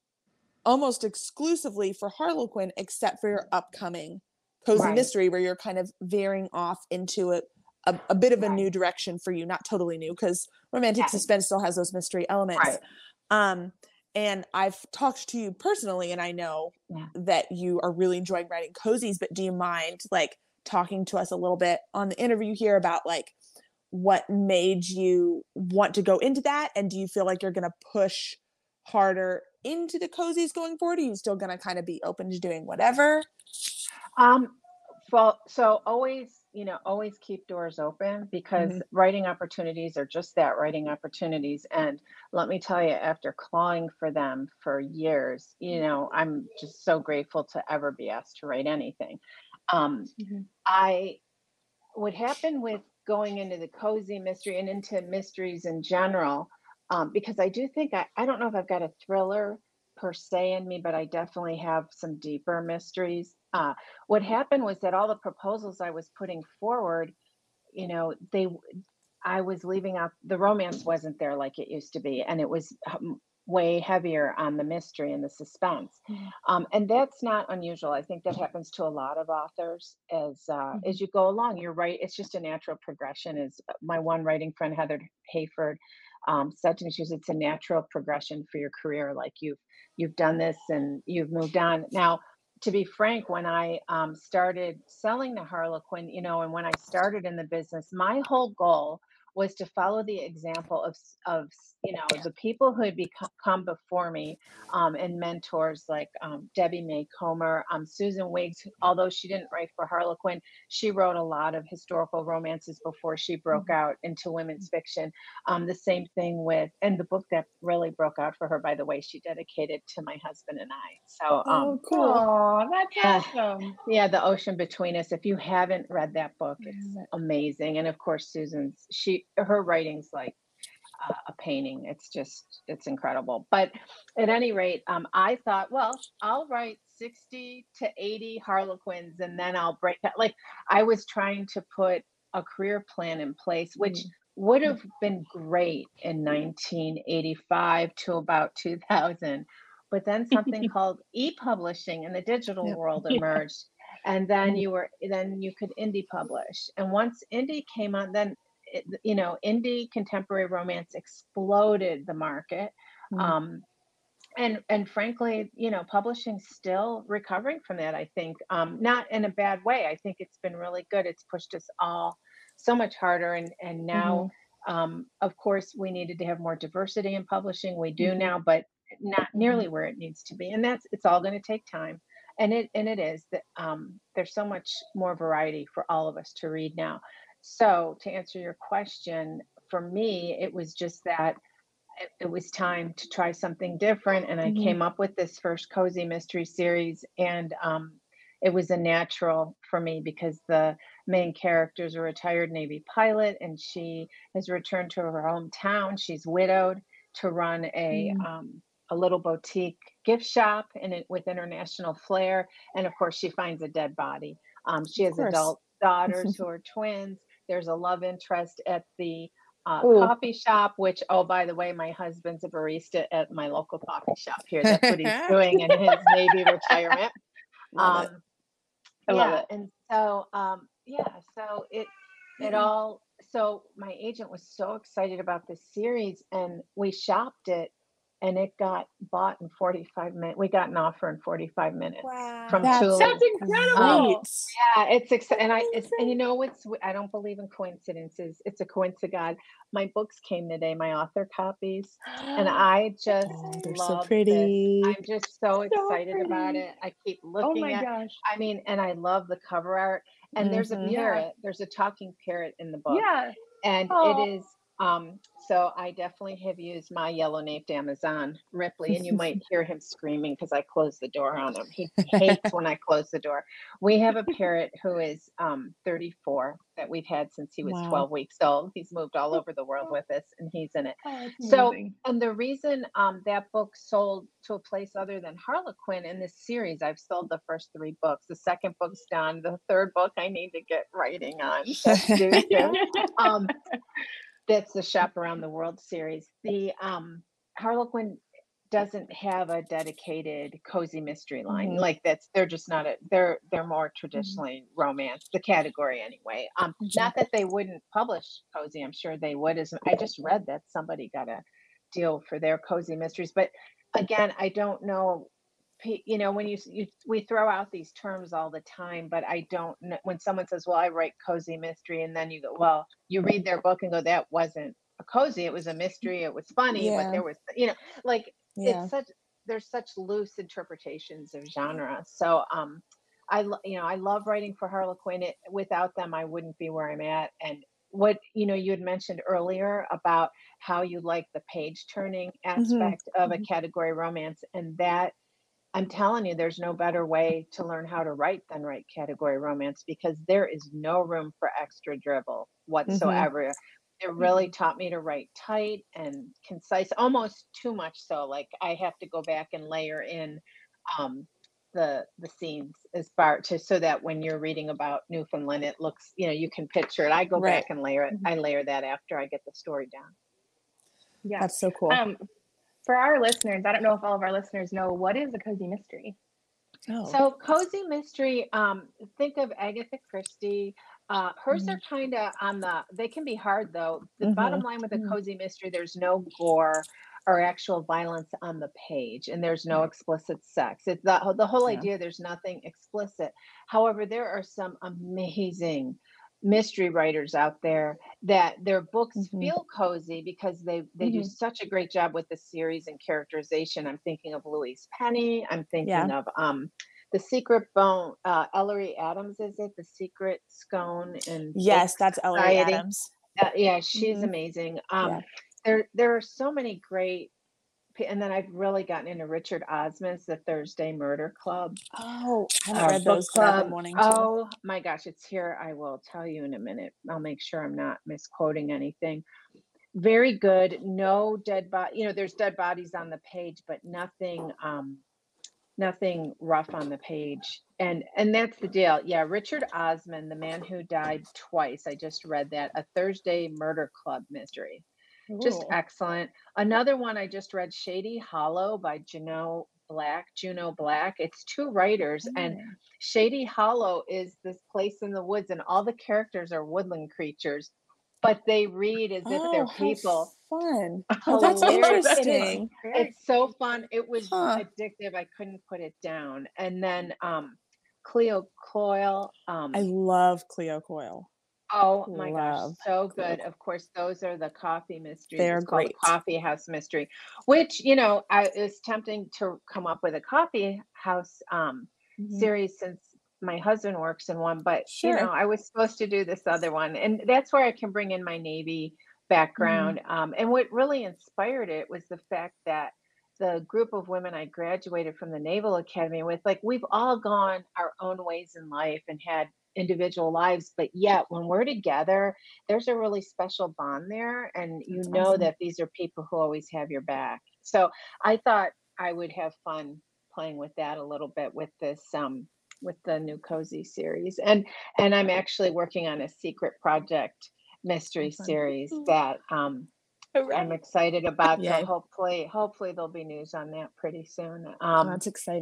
almost exclusively for Harlequin, except for your upcoming cozy Right, mystery, where you're kind of veering off into a, a, a bit of a right, new direction for you. Not totally new, because romantic yes, suspense still has those mystery elements. right, Um, and I've talked to you personally, and I know yeah. that you are really enjoying writing cozies, but do you mind like talking to us a little bit on the interview here about like what made you want to go into that? And do you feel like you're going to push harder into the cozies going forward? Are you still going to kind of be open to doing whatever? Um, well, so always, you know, always keep doors open, because Mm-hmm. writing opportunities are just that, writing opportunities. And let me tell you, after clawing for them for years, you know, I'm just so grateful to ever be asked to write anything. Um, Mm-hmm. I what happened with going into the cozy mystery and into mysteries in general, um, because I do think I, I don't know if I've got a thriller per se in me, but I definitely have some deeper mysteries. Uh, what happened was that all the proposals I was putting forward, you know, they I was leaving out, the romance wasn't there like it used to be, and it was um, way heavier on the mystery and the suspense. Um, and that's not unusual. I think that happens to a lot of authors as uh, Mm-hmm. as you go along. You're right; it's just a natural progression. As my one writing friend Heather Hayford um, said to me, she says, "It's a natural progression for your career. Like you've you've done this and you've moved on." Now, to be frank, when I um, started selling the Harlequin, you know, and when I started in the business, my whole goal was to follow the example of of you know the people who had become come before me, um, and mentors like um, Debbie May Comer, um, Susan Wiggs. Although she didn't write for Harlequin, she wrote a lot of historical romances before she broke out into women's fiction. Um, the same thing with, and the book that really broke out for her, by the way, she dedicated to my husband and I. So um, Oh, cool. Oh, yeah, that's awesome. yeah, The Ocean Between Us. If you haven't read that book, I it's have it. amazing. And of course, Susan's, she, her writing's like uh, a painting. It's just, it's incredible. But at any rate, um, I thought, well, I'll write sixty to eighty Harlequins and then I'll break out. Like I was trying to put a career plan in place, which Mm-hmm. would have been great in nineteen eighty-five to about two thousand. But then something called e-publishing in the digital Yep. world emerged. And then you were, then you could indie publish. And once indie came on, then it, you know, indie contemporary romance exploded the market. Mm-hmm. Um, and and frankly, you know, publishing's still recovering from that, I think. Um, not in a bad way. I think it's been really good. It's pushed us all so much harder. And and now, um, of course, we needed to have more diversity in publishing. We do Mm-hmm. now, but not Mm-hmm. nearly where it needs to be. And that's, it's all going to take time. And it and it is that um, there's so much more variety for all of us to read now. So to answer your question, for me, it was just that it, it was time to try something different. And I Mm-hmm. came up with this first cozy mystery series. And um, it was a natural for me because the main character is a retired Navy pilot and she has returned to her hometown. She's widowed to run a, Mm-hmm. um, a little boutique gift shop in it with international flair. And of course, she finds a dead body. Um, she Of has course. adult daughters who are twins. There's a love interest at the uh, Ooh. coffee shop, which, oh, by the way, my husband's a barista at my local coffee shop here. That's what he's doing in his Navy retirement. Love it. Um, I love yeah, it. and so um, yeah, so it it all. So my agent was so excited about this series, and we shopped it, and it got bought in forty-five minutes. We got an offer in forty-five minutes Wow. from That's Tule. Sounds incredible. Great. Yeah, it's exci- and I it's, and Amazing. you know what's I don't believe in coincidences. It's a coincidence. My books came today, my author copies, and I just Oh, they're so love this. pretty. I'm just so So excited about pretty. it. I keep Oh looking my at. gosh. I mean, and I love the cover art. And there's a Mhm. Yeah. parrot. There's a talking parrot in the book, Yeah. and it Oh. is. Um, so I definitely have used my yellow-naped Amazon Ripley, and you might hear him screaming because I closed the door on him. He hates when I close the door. We have a parrot who is um, thirty-four that we've had since he was Wow. twelve weeks old. He's moved all over the world with us, and he's in it. Oh, that's So, amazing. and the reason um, that book sold to a place other than Harlequin in this series, I've sold the first three books. The second book's done. The third book I need to get writing on. That's due soon. Um, that's the Shop Around the World series. The um, Harlequin doesn't have a dedicated cozy mystery line. Mhm. Like that's they're just not a they're they're more Mhm. traditionally romance, the category anyway. Um, Mhm. not that they wouldn't publish cozy. I'm sure they would. As I just read that somebody got a deal for their cozy mysteries, but again, I don't know. pe- You know, when you, s- you we throw out these terms all the time, but I don't know when someone says, "Well, I write cozy mystery," and then you go, "Well," you read their book and go, "That wasn't a cozy. It was a mystery. It was funny, but Yeah. there was, you know, like Yeah. it's such there's such loose interpretations of genre." So um I lo- you know, I love writing for Harlequin. It, without them I wouldn't be where I'm at. And what you know you had mentioned earlier about how you like the page turning Mhm. aspect of a Mhm. category romance, and that I'm telling you, there's no better way to learn how to write than write category romance because there is no room for extra dribble Mhm. whatsoever. It really taught me to write tight and concise, almost too much so. Like I have to go back and layer in um, the the scenes as far to so that when you're reading about Newfoundland, it looks, you know, you can picture it. I go Right. back and layer it. Mhm. I layer that after I get the story down. Yeah. That's so cool. Um, for our listeners, I don't know if all of our listeners know what is a cozy mystery. Oh. So cozy mystery, um, think of Agatha Christie. Uh, hers are Mhm. kind of on the, they can be hard though. The bottom Mhm. line with a Mhm. cozy mystery, there's no gore or actual violence on the page, and there's no Right. explicit sex. It's the, the whole Yeah. idea, there's nothing explicit. However, there are some amazing mystery writers out there that their books Mhm. feel cozy because they they do Mhm. such a great job with the series and characterization. I'm thinking of Louise Penny. I'm thinking Yeah. of um the Secret Bone, uh, Ellery Adams, is it? The Secret Scone and Book Yes, that's Ellery Society. Adams. Uh, yeah, she's Mhm. amazing. Yeah. Um, there, there are so many great, pe- and then I've really gotten into Richard Osman's The Thursday Murder Club, Oh, I haven't uh, read book those, but I've been club. wanting to. Oh my gosh, it's here. I will tell you in a minute. I'll make sure I'm not misquoting anything. Very good. No dead body. You know, there's dead bodies on the page, but nothing. Um, nothing rough on the page. And and that's the deal. Yeah, Richard Osman, The Man Who Died Twice. I just read that. A Thursday Murder Club mystery. Just Ooh. excellent. Another one I just read, Shady Hollow by Juno Black, Juno Black. It's two writers, and Oh. Shady Hollow is this place in the woods, and all the characters are woodland creatures, but they read as if Oh, they're how people. fun. Oh, that's Hilarious. It is. interesting. Very It's so fun. It was Huh. addictive. I couldn't put it down. And then um Cleo Coyle. I Um, love Cleo Coyle. oh my gosh, Love so Cleo good. Coyle. Of course, those are the coffee mysteries. They're It's called great. a coffee house mystery, which, you know, I it's tempting to come up with a coffee house um Mhm. series since my husband works in one, but you know, Sure. I was supposed to do this other one. And that's where I can bring in my Navy background. Um, and what really inspired it was the fact that the group of women I graduated from the Naval Academy with, like, we've all gone our own ways in life and had individual lives, but yet when we're together, there's a really special bond there. And you That's know awesome. that these are people who always have your back. So I thought I would have fun playing with that a little bit with this um with the new cozy series. And and I'm actually working on a secret project mystery Fun. series that um I'm Hooray. excited about. So Yay. hopefully, hopefully there'll be news on that pretty soon. Oh, Um, that's exciting.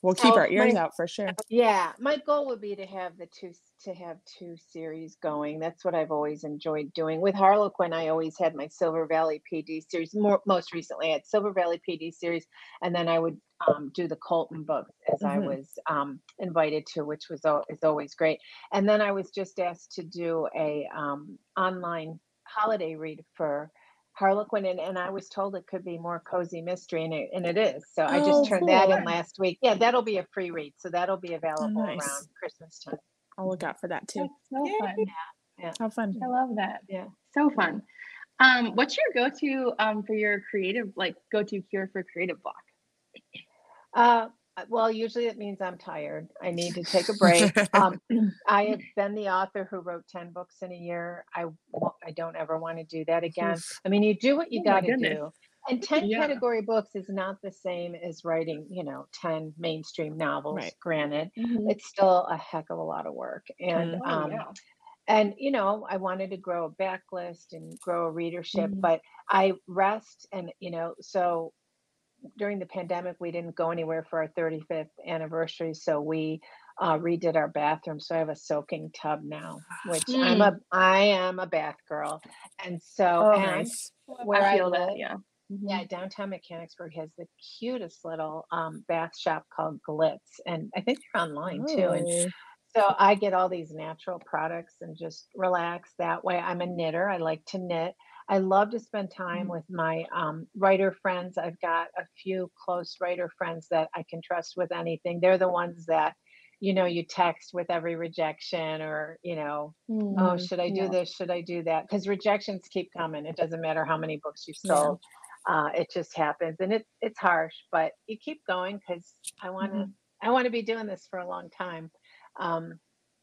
We'll keep So our ears my out for sure. yeah, my goal would be to have the two s- to have two series going. That's what I've always enjoyed doing. With Harlequin, I always had my Silver Valley P D series. More most recently, I had Silver Valley P D series, and then I would um, do the Colton books as I Hmm. was um, invited to, which was al- is always great. And then I was just asked to do a um, online holiday read for Harlequin, and, and I was told it could be more cozy mystery, and it, and it is. So I just Oh, turned that in cool. last week. Yeah, that'll be a free read, so that'll be Oh, available nice. around Christmas time. I'll look out for that too. That's so Yay. fun. Yeah, How fun. I love that. yeah. So fun. Um, what's your go-to um for your creative, like go-to cure for creative block? Uh, uh, well, usually it means I'm tired. I need to take a break. Um, I have been the author who wrote ten books in a year. I won't, I don't ever want to do that again. Oof. I mean, you do what you Oh my got to goodness. do. And ten Yeah. category books is not the same as writing, you know, ten mainstream novels, Right. granted. Mhm. It's still a heck of a lot of work. And Mm. Oh um, yeah. and you know, I wanted to grow a backlist and grow a readership, Mhm. but I rest and you know, so during the pandemic, we didn't go anywhere for our thirty-fifth anniversary, so we uh, redid our bathroom. So I have a soaking tub now, which I'm Mm. a I am a bath girl, and so Oh, and I'm Nice. where I I feel that. live. Yeah. Yeah, Mhm. downtown Mechanicsburg has the cutest little um, bath shop called Glitz, and I think they're online too. And Oh. so I get all these natural products and just relax that way. I'm a knitter. I like to knit. I love to spend time Mhm. with my um, writer friends. I've got a few close writer friends that I can trust with anything. They're the ones that, you know, you text with every rejection or, you know, oh, Mhm. should I do Yeah. this? Should I do that? Because rejections keep coming. It doesn't matter how many books you've Yeah. sold. Uh, it just happens, and it it's harsh, but you keep going because I want to Mhm. I want to be doing this for a long time. Um,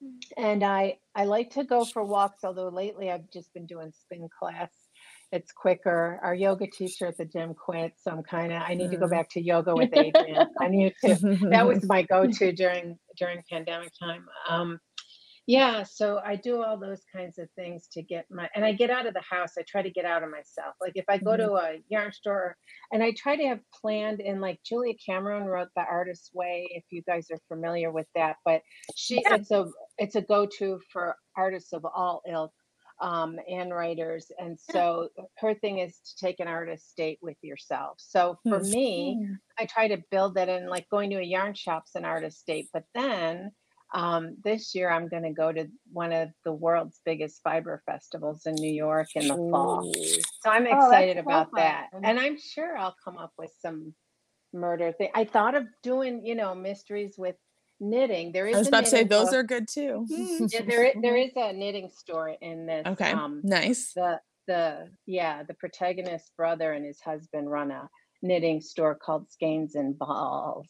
and I I like to go for walks, although lately I've just been doing spin class. It's quicker. Our yoga teacher at the gym quit, so I'm kind of I need to go Mm. back to yoga with Adrian. I need to. That was my go-to during during pandemic time. Um, yeah, so I do all those kinds of things to get my, and I get out of the house. I try to get out of myself. Like if I go Mhm. to a yarn store, and I try to have planned, and like Julia Cameron wrote The Artist's Way, if you guys are familiar with that, but she, Yeah. it's a, it's a go-to for artists of all ilk, um, and writers. And Yeah. so her thing is to take an artist date with yourself. So for Hmm. me, Mm. I try to build that in, like going to a yarn shop's an artist date, but then um, this year, I'm going to go to one of the world's biggest fiber festivals in New York in the fall. Ooh. So I'm Oh, that's excited so about that. fun. And I'm sure I'll come up with some murder thing. I thought of doing, you know, mysteries with knitting. There I is was a about to say knitting those book. are good too. Mhm. Yeah, there, i- there Mhm. is a knitting store in this. Okay. Um, Nice. the the yeah, the protagonist's brother and his husband run a knitting store called Skeins and Balls.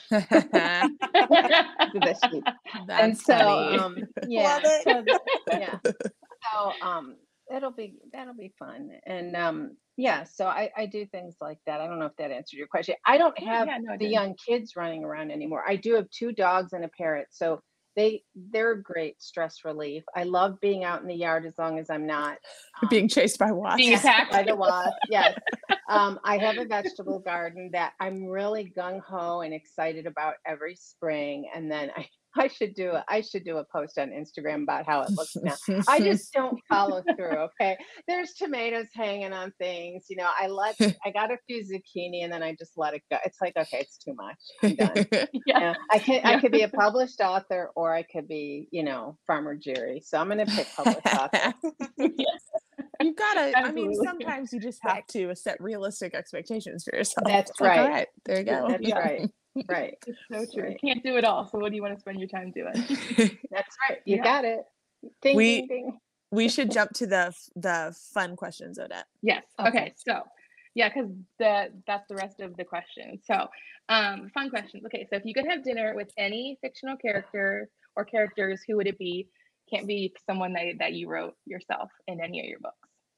So that's cute. And That's so, funny. um, Love yeah, it. so th- yeah, so um, it'll be that'll be fun, and um, yeah, so I I do things like that. I don't know if that answered your question. I don't Yeah, have yeah, no, it the did. young kids running around anymore. I do have two dogs and a parrot, so they they're great stress relief. I love being out in the yard as long as I'm not Being um, chased by Being wasps. attacked. by the wasp. Yes. Um, I have a vegetable garden that I'm really gung ho and excited about every spring. And then I, I should do a, I should do a post on Instagram about how it looks now. I just don't follow through. Okay. There's tomatoes hanging on things. You know, I let, I got a few zucchini and then I just let it go. It's like, okay, it's too much. I'm done. Yeah. Yeah, I can I Yeah. could be a published author or I could be, you know, Farmer Jerry. So I'm gonna pick published author. Yeah. You gotta, I mean, Absolutely. sometimes you just have to set realistic expectations for yourself. That's It's like, all right. right, there you go. That's Yeah. right. Right. It's so true. Right. Can't do it all. So what do you want to spend your time doing? That's right. You Yeah. got it. Ding We ding ding. we should jump to the the fun questions, Odette. Yes. Okay. Okay. So, yeah, because the that's the rest of the questions. So, um, fun questions. Okay. So, if you could have dinner with any fictional character or characters, who would it be? Can't be someone that that you wrote yourself in any of your books.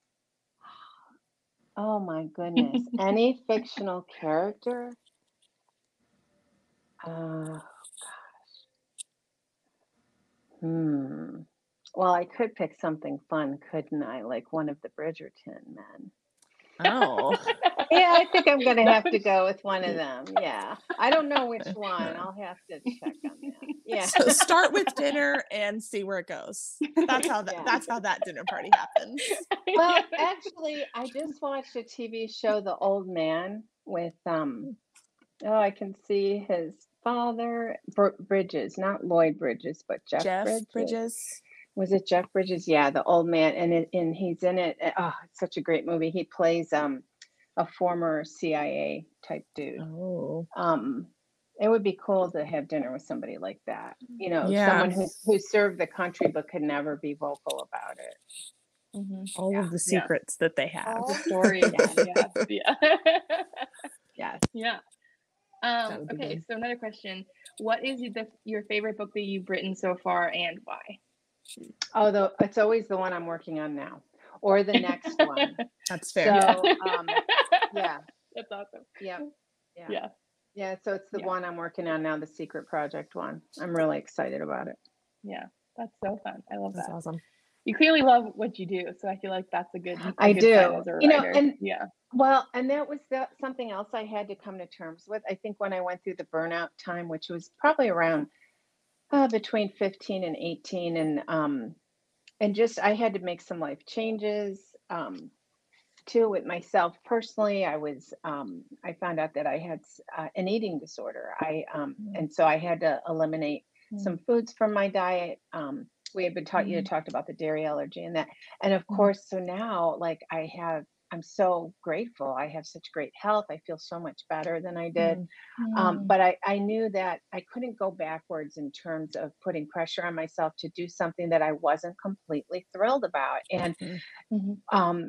Oh my goodness. Any fictional character? Uh, hmm. Well, I could pick something fun, couldn't I? Like one of the Bridgerton men. Oh. Yeah, I think I'm gonna have to go with one of them. Yeah. I don't know which one. I'll have to check on that. Yeah. So start with dinner and see where it goes. That's how that Yeah. that's how that dinner party happens. Well, actually, I just watched a T V show, The Old Man, with um oh, I can see his father, Br- Bridges, not Lloyd Bridges, but Jeff Jeff Bridges. Bridges. Was it Jeff Bridges? Yeah, The Old Man, and it, and he's in it. Oh, it's such a great movie. He plays um a former C I A type dude. Oh. Um, it would be cool to have dinner with somebody like that. You know, Yeah. someone who who served the country but could never be vocal about it. Mhm. All Yeah. of the secrets that they have. All Story. Yeah. Yeah. Yes. Yeah. That Um, would be okay, good. so another question. What is the, your favorite book that you've written so far and why? Oh, the it's always the one I'm working on now, or the next one. That's fair. So, um, yeah, That's awesome. yeah, yeah, Yeah. yeah. So it's the Yeah. one I'm working on now, the Secret Project one. I'm really excited about it. Yeah. That's so fun. I love That's that. awesome. You clearly love what you do, so I feel like that's a good, a I good do. sign as a You know, writer. and yeah. Well, and that was the, something else I had to come to terms with. I think when I went through the burnout time, which was probably around uh, between fifteen and eighteen, and um, and just I had to make some life changes. Um, too with myself personally, I was um, I found out that I had uh, an eating disorder. I um, Mm. and so I had to eliminate Mm. some foods from my diet. Um, we had been taught you Mm. talked about the dairy allergy and that, and of Mm. course, so now like I have, I'm so grateful. I have such great health. I feel so much better than I did. Mm. Um, Mm. but I, I knew that I couldn't go backwards in terms of putting pressure on myself to do something that I wasn't completely thrilled about. And Mhm. Mhm. um,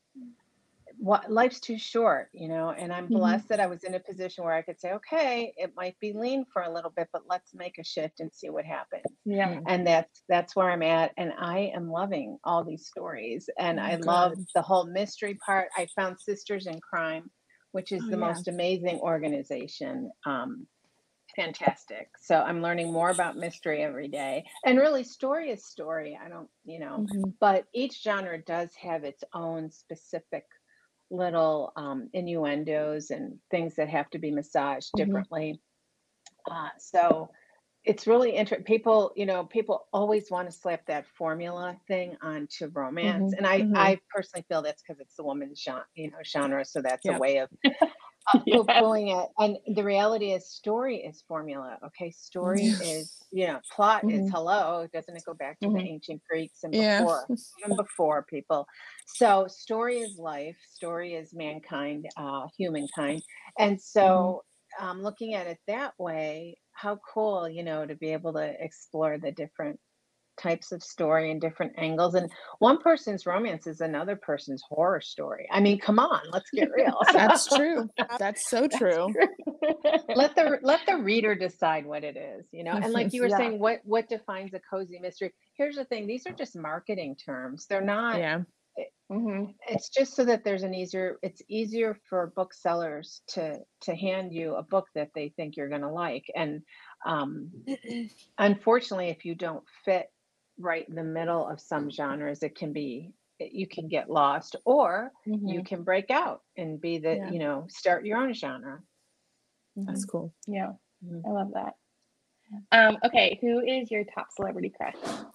what life's too short, you know, and I'm Mhm. blessed that I was in a position where I could say, okay, it might be lean for a little bit, but let's make a shift and see what happens. Yeah. Mm. And that's that's where I'm at. And I am loving all these stories. And I Good. love the whole mystery part. I found Sisters in Crime, which is Oh, the yeah. most amazing organization. Um, fantastic. So I'm learning more about mystery every day. And really, story is story. I don't, you know, Mhm. but each genre does have its own specific little um, innuendos and things that have to be massaged Mhm. differently. Uh, so it's really interesting. People, you know, people always want to slap that formula thing onto romance, Mhm. and I, Mhm. I personally feel that's because it's the woman's genre, you know, genre. So that's a Yep. way of uh, Yeah. poo-pooing it. And the reality is, story is formula. Okay, story is, you know, plot is Mhm. hello. Doesn't it go back to the Mhm. ancient Greeks and Yeah. before, even before people? So story is life. Story is mankind, uh, humankind, and Mhm. so um, looking at it that way, how cool, you know, to be able to explore the different types of story and different angles. And one person's romance is another person's horror story. I mean, come on, let's get real. That's true. That's so That's true. true. let the let the reader decide what it is, you know. And like you were Yeah. saying, what what defines a cozy mystery? Here's the thing: these are just marketing terms. They're not. Yeah. Mhm. It's just so that there's an easier. It's easier for booksellers to to hand you a book that they think you're going to like. And um, unfortunately, if you don't fit right in the middle of some genres, it can be you can get lost, or you Mhm. can break out and be the Yeah. you know start your own genre. That's Mhm. cool. Yeah. Mhm. I love that. Um, okay, who is your top celebrity crush?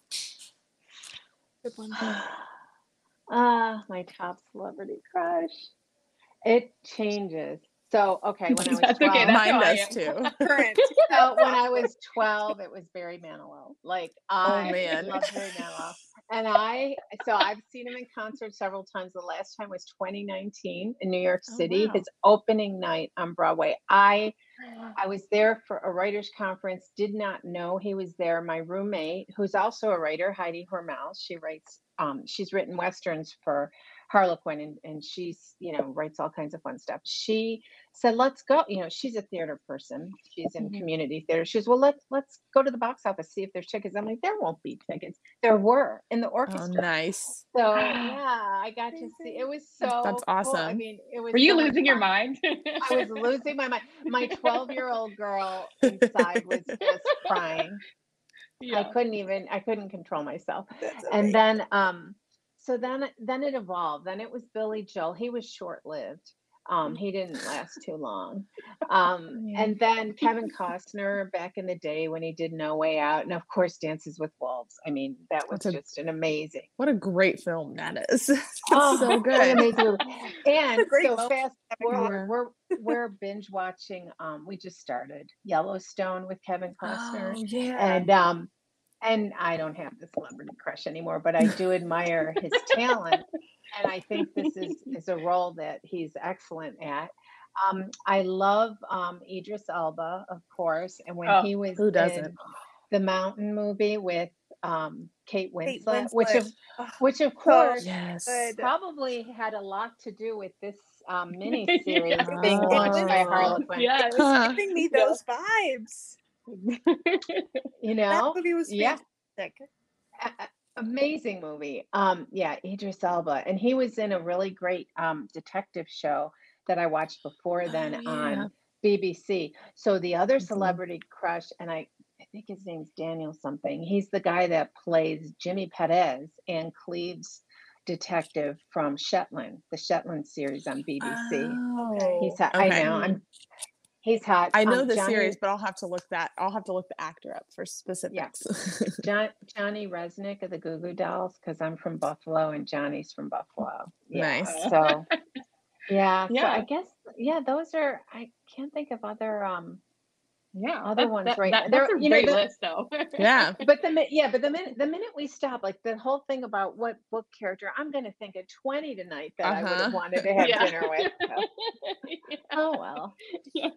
Good one. Ah, my top celebrity crush. It changes. So, okay, when I was That's okay. twelve, That's Mine how I does am. too. Current. so when I was twelve, it was Barry Manilow. Like Oh I man. love Barry Manilow. And I, so I've seen him in concert several times. The last time was twenty nineteen in New York Oh City, wow. his opening night on Broadway. I I was there for a writers conference, did not know he was there. My roommate, who's also a writer, Heidi Hormel, she writes, um, she's written Westerns for Harlequin, and, and she's, you know, writes all kinds of fun stuff. She said, let's go. You know, she's a theater person. She's in Mhm. community theater. She says, well, let's, let's go to the box office, see if there's tickets. I'm like, there won't be tickets. There were in the Oh orchestra. nice. So yeah, I got to see, it was so That's cool. I awesome. mean, it was Were you so much losing your fun. mind? I was losing my mind. My twelve year old girl inside was just crying. I Yeah. couldn't even, I couldn't control myself. That's And amazing. then, um, so then then it evolved. Then it was Billy Joel. He was short-lived. Um, he didn't last too long. Um, Yeah. and then Kevin Costner back in the day when he did No Way Out, and of course Dances with Wolves. I mean, that was That's a- just an amazing. What a great film that is. It's Oh, so what an good. amazing movie. And Great so film. fast forward, Yeah. we're we're binge watching. Um, we just started Yellowstone with Kevin Costner, Oh, yeah. and um, and I don't have the celebrity crush anymore, but I do admire his talent, and I think this is is a role that he's excellent at. Um, I love um, Idris Elba, of course, and when Oh, he was who in doesn't? the Mountain movie with um, Kate Winslet, Kate Winslet. which of Ugh, which of course Yes. good. probably had a lot to do with this um, mini Yeah. series It being was- it launched was- by Oh. Harlequin. Yes. It was Huh. giving me Yeah. those vibes. You That know, movie was yeah, fantastic. a- a- amazing movie. Um, yeah, Idris Elba, and he was in a really great um, detective show that I watched before then Oh, yeah. on B B C. So the other Mhm. celebrity crush, and I, I think his name's Daniel something. He's the guy that plays Jimmy Perez and Cleve's detective from Shetland, the Shetland series on B B C. Oh. He's hot. I Okay. know. I'm. He's hot. I know Um, the Johnny, series, but I'll have to look that. I'll have to look the actor up for specifics. John, Johnny Resnick of the Goo Goo Dolls, because I'm from Buffalo and Johnny's from Buffalo. Yeah. Nice. So, yeah. So Yeah. I guess yeah, those are. I can't think of other um Yeah. other that- ones that- right that- now. That's There- a you know, great the- list, though. Yeah. But the mi- yeah, but the minute the minute we stop, like the whole thing about what book character, I'm going to think of twenty tonight that I would have Uh-huh. wanted to have Yeah. dinner with. So, Yeah. oh well. Yeah.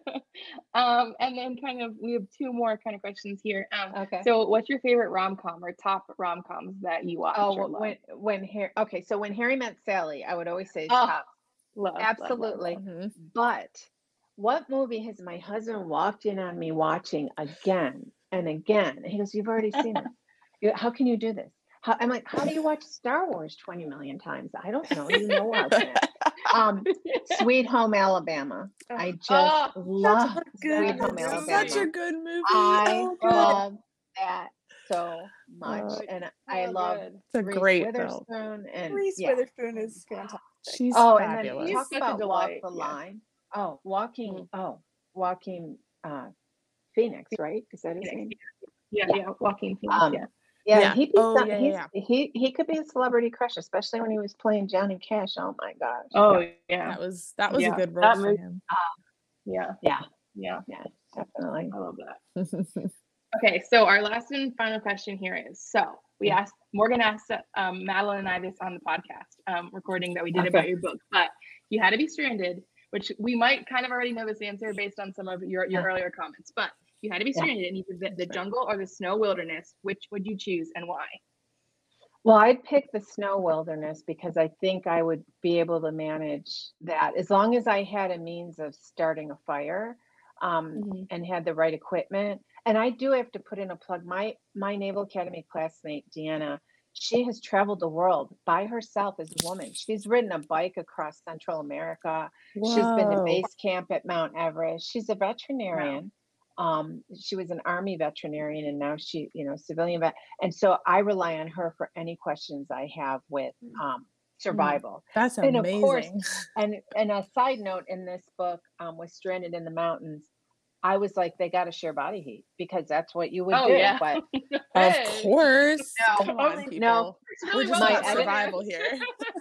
Um, and then kind of we have two more kind of questions here. Um, Okay. so what's your favorite rom com or top rom coms that you watch? Oh, or wh- love? when when Harry. Okay, so when Harry Met Sally, I would always say Oh, top. Love, love, love, Absolutely. love. Mhm. But what movie has my husband walked in on me watching again and again? And he goes, "You've already seen it. You- How can you do this?" How, I'm like, "How do you watch Star Wars twenty million times?" I don't know. You know how to. Um, Sweet Home Alabama. I just Oh, love a good Sweet Home movie. Alabama. Such a good movie. I Oh, God. love that so much, Oh, and I so love good. It's a Reese great film. Witherspoon and Reese yeah. Witherspoon is fantastic. She's Oh, and then fabulous. He's talk such a about Walk delight, the yeah. Line. Oh, Walking. Mm. Oh, Walking. Uh, Phoenix, right? Is that his Phoenix, name? Yeah, Yeah. yeah, Joaquin Phoenix, Um, yeah. Yeah, Yeah. he'd be Oh, some- yeah, he's, yeah, he he could be a celebrity crush, especially when he was playing Johnny Cash. Oh my gosh. Oh, yeah, That was that was Yeah, a good that role for movie- him. yeah, Yeah, yeah. yeah, definitely. I love that. Okay, so our last and final question here is: so we asked Morgan asked um, Madeline and I this on the podcast um, recording that we did about Okay. your book, but you had to be stranded, which we might kind of already know this answer based on some of your your Yeah. earlier comments. But you had to be Yeah. stranded, and you could visit the jungle or the snow wilderness. Which would you choose, and why? Well, I'd pick the snow wilderness because I think I would be able to manage that as long as I had a means of starting a fire um, Mhm. and had the right equipment. And I do have to put in a plug. My my Naval Academy classmate Deanna, she has traveled the world by herself as a woman. She's ridden a bike across Central America. She's been to Whoa. base camp at Mount Everest. She's a veterinarian. Um, she was an Army veterinarian and now she, you know, civilian vet. And so I rely on her for any questions I have with um, survival. That's And of course- amazing. And and a side note in this book, um, with Stranded in the Mountains, I was like, they got to share body heat because that's what you would Oh, do. yeah. But Of Hey. course. No. Come on, No. people. No. It's We're really just well My about done. edit- survival here.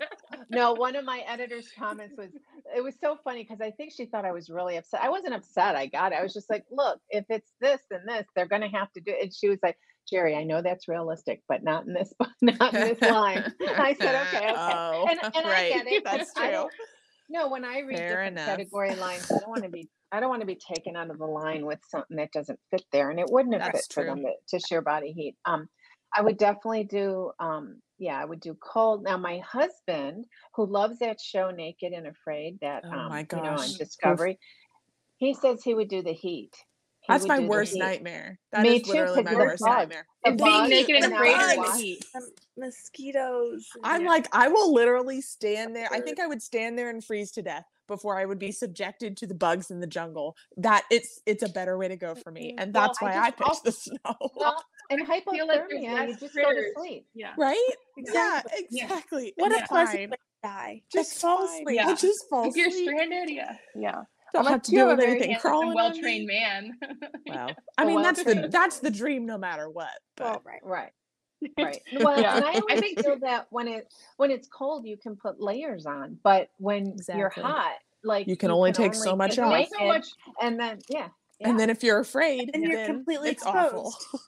no, one of my editor's comments was, it was so funny because I think she thought I was really upset. I wasn't upset. I got it. I was just like, look, if it's this and this, they're going to have to do it. And she was like, Jerry, I know that's realistic, but not in this, not in this line. I said, okay, okay. Oh, and and I right. get it. but That's I true. don't- No, when I read Fair different enough. category lines, I don't want to be I don't want to be taken out of the line with something that doesn't fit there. And it wouldn't have That's fit for true. them to, to share body heat. Um, I would definitely do um, yeah, I would do cold. Now my husband, who loves that show Naked and Afraid, that Oh um, my you know, on gosh. Oof. Discovery, he says he would do the heat. He That's would my do the worst heat. nightmare. That Me is too, literally 'cause my of the worst bugs. nightmare. The It's being bugs naked and the afraid of the bugs. heat. Um, mosquitoes. I'm Yeah. like, I will literally stand there. I think I would stand there and freeze to death before I would be subjected to the bugs in the jungle. That it's it's a better way to go for me, and Well, that's I why just I picked also- the snow. Well, in I feel like there's hypothermia, less you just go to critters. sleep. Yeah. Right? Exactly. Yeah, Yeah. exactly. What It's a pleasant fine. way to die. Just Just fall fine. asleep. Yeah. I'll just fall If you're asleep. stranded, yeah, yeah. Don't Unless have to you deal have a with very anything handsome and crawling on well-trained me. man. Well, I A mean, that's the well-trained that's the dream no matter what. But Well, right. Right. Right. Well, Yeah. and I I always think feel that when it when it's cold, you can put layers on, but when you're Exactly. hot, like You can only take so only much get off. there's so naked, much. and then yeah, yeah, and then if you're afraid, And you're then completely it's awful. exposed.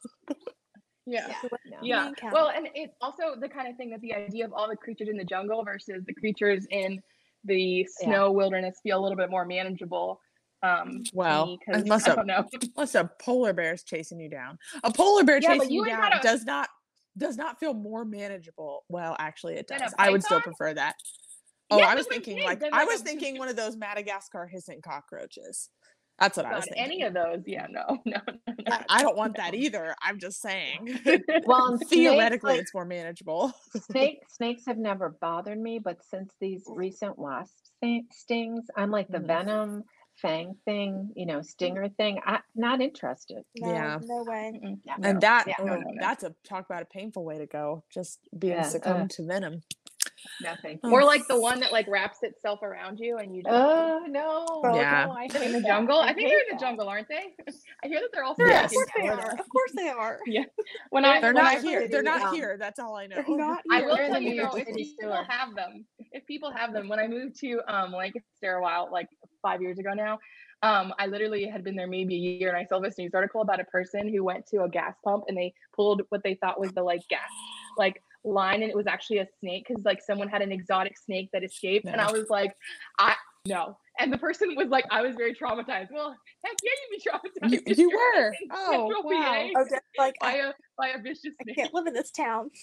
Yeah. yeah, So what no. you Yeah. mean, Callie? Well, and it's also the kind of thing that the idea of all the creatures in the jungle versus the creatures in the snow wilderness feel a little bit more manageable. Um, Well, to me, 'cause unless I a don't know. unless a polar bear is chasing you down. A polar bear Yeah, but chasing you you ain't down got a- does not does not feel more manageable. Well, actually, it Than a does. I would still python? prefer that. Oh, Yeah, I that's was what I'm thinking saying. like Then, I like, was a- thinking one of those Madagascar hissing cockroaches. That's what I was God, thinking. any of those? Yeah, no, no, no, no. I don't want that either. I'm just saying. Well, and snakes, Theoretically, like, it's more manageable. snakes snakes have never bothered me, but since these recent wasp sti- stings, I'm like the Mhm. venom fang thing, you know, stinger thing. I not interested. No, Yeah. no way. Mm-mm. Yeah. No. And that Yeah. oh, No, no, no. that's a talk about a painful way to go. Just being Yeah, succumbed ugh. to venom. No, thank Oh. you. Or like the one that like wraps itself around you and you just Oh no! Yeah. No, I in hate the that. jungle. I, I think hate they're in the that. jungle, aren't they? I hear that they're also Yes. like Of in course they Florida. are. Of course they are. Yeah. When They're- I They're when not I here. first- They're not um, here. That's all I know. They're not I here. will They're in tell the you New York though, if City people sewer. have them, if people have them, when I moved to um Lancaster a while, like five years ago now, um, I literally had been there maybe a year, and I saw this news article about a person who went to a gas pump and they pulled what they thought was the like gas like line, and it was actually a snake because like someone had an exotic snake that escaped, and No. I was like, I no. And the person was like, I was very traumatized. Well, heck yeah, you'd be traumatized. You, if you you're were. in Oh, Central P A wow. Oh, just like by I, a by a vicious I snake. can't live in this town.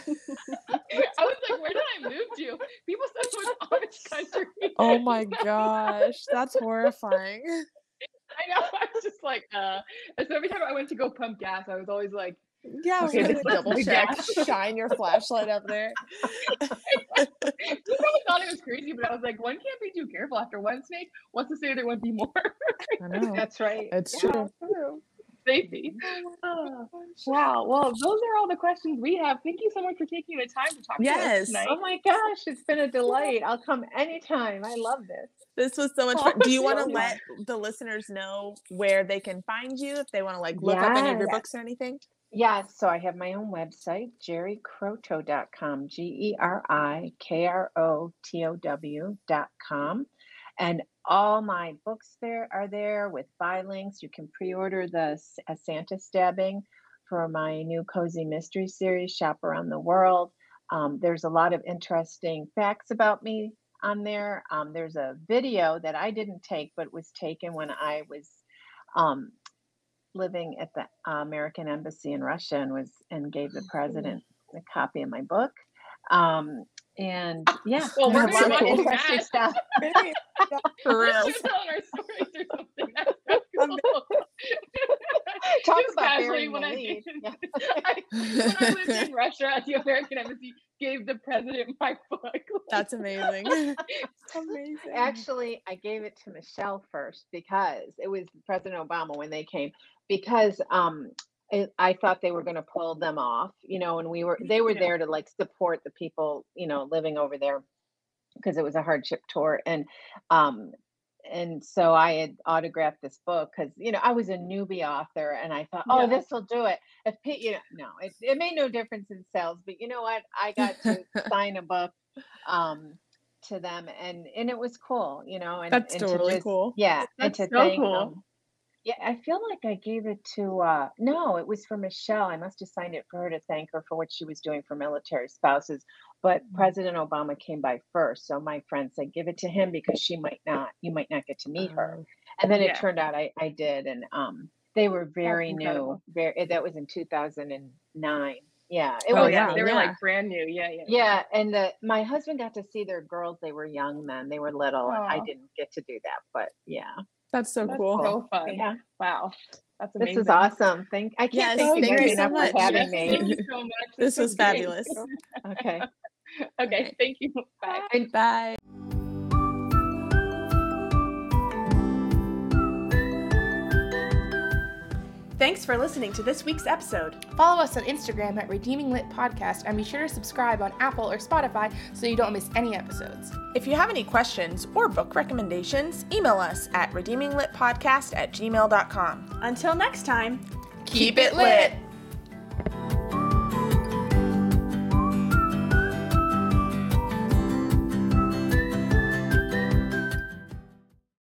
I was like, where did I move to? People said it was Amish country. Oh my gosh. That's horrifying. I know. I was just like, uh. And so every time I went to go pump gas, I was always like, Yeah, Okay, Okay, this really. is double the check. gas. Shine your flashlight up there. you probably thought it was crazy, but I was like, one can't be too careful after one snake. What's to say there won't be more? I know. That's right. It's Yeah. true. True. Safety. Oh, wow. Well, those are all the questions we have. Thank you so much for taking the time to talk to Yes. us tonight. Oh my gosh, it's been a delight. I'll come anytime. I love this. This was so much Oh, fun. Do you want to so let the listeners know where they can find you if they want to like look up any of your Yes. books or anything? Yes, so I have my own website, jerry croteau dot com, G E R I K R O T O W dot com. And all my books there are there with buy links. You can pre-order the S- a Santa stabbing for my new cozy mystery series, Shop Around the World. Um, there's a lot of interesting facts about me on there. Um, there's a video that I didn't take, but was taken when I was um, living at the uh, American Embassy in Russia and was and gave the president a copy of my book. Um, and yeah, Well, there's we're a That's lot so of cool. interesting that. stuff. Very- For We real. should be telling our stories or something. That's so cool. Talk Just about casually burying when the I, lead. Yeah. I when I lived in Russia at the American Embassy, gave the president my book. That's amazing. Amazing. Actually, I gave it to Michelle first because it was President Obama when they came because um I, I thought they were going to pull them off, you know, and we were they were Yeah. there to like support the people, you know, living over there because it was a hardship tour and um and so I had autographed this book because you know I was a newbie author and I thought, oh, Yeah. this will do it. If pe- you know, no, it, it made no difference in sales, but you know what? I got to sign a book um to them and and it was cool, you know, and That's and to totally just cool. yeah, and That's to so thank cool. them. Yeah, I feel like I gave it to uh no, it was for Michelle. I must have signed it for her to thank her for what she was doing for military spouses. But Mm. President Obama came by first. So my friend said, give it to him because she might not, you might not get to meet her. Um, And then Yeah. it turned out I, I did. And um they were very incredible. new. Very that was in two thousand nine. Yeah. It Oh was yeah, wow, they were yeah. like brand new. Yeah, yeah. yeah, and the my husband got to see their girls. They were young then. They were little. and I Aw. didn't get to do that, but yeah. That's so That's cool. so fun. Yeah. Wow, that's This amazing. is awesome. Thank I can't Yes, thank you thank guys you so enough much. for having Yes, thank me. you so much. This was great. fabulous. Okay. Okay, right. thank you. Bye. And Bye. Thanks for listening to this week's episode. Follow us on Instagram at Redeeming Lit Podcast, and be sure to subscribe on Apple or Spotify so you don't miss any episodes. If you have any questions or book recommendations, email us at redeeminglitpodcast at gmail dot com. Until next time, Keep it lit!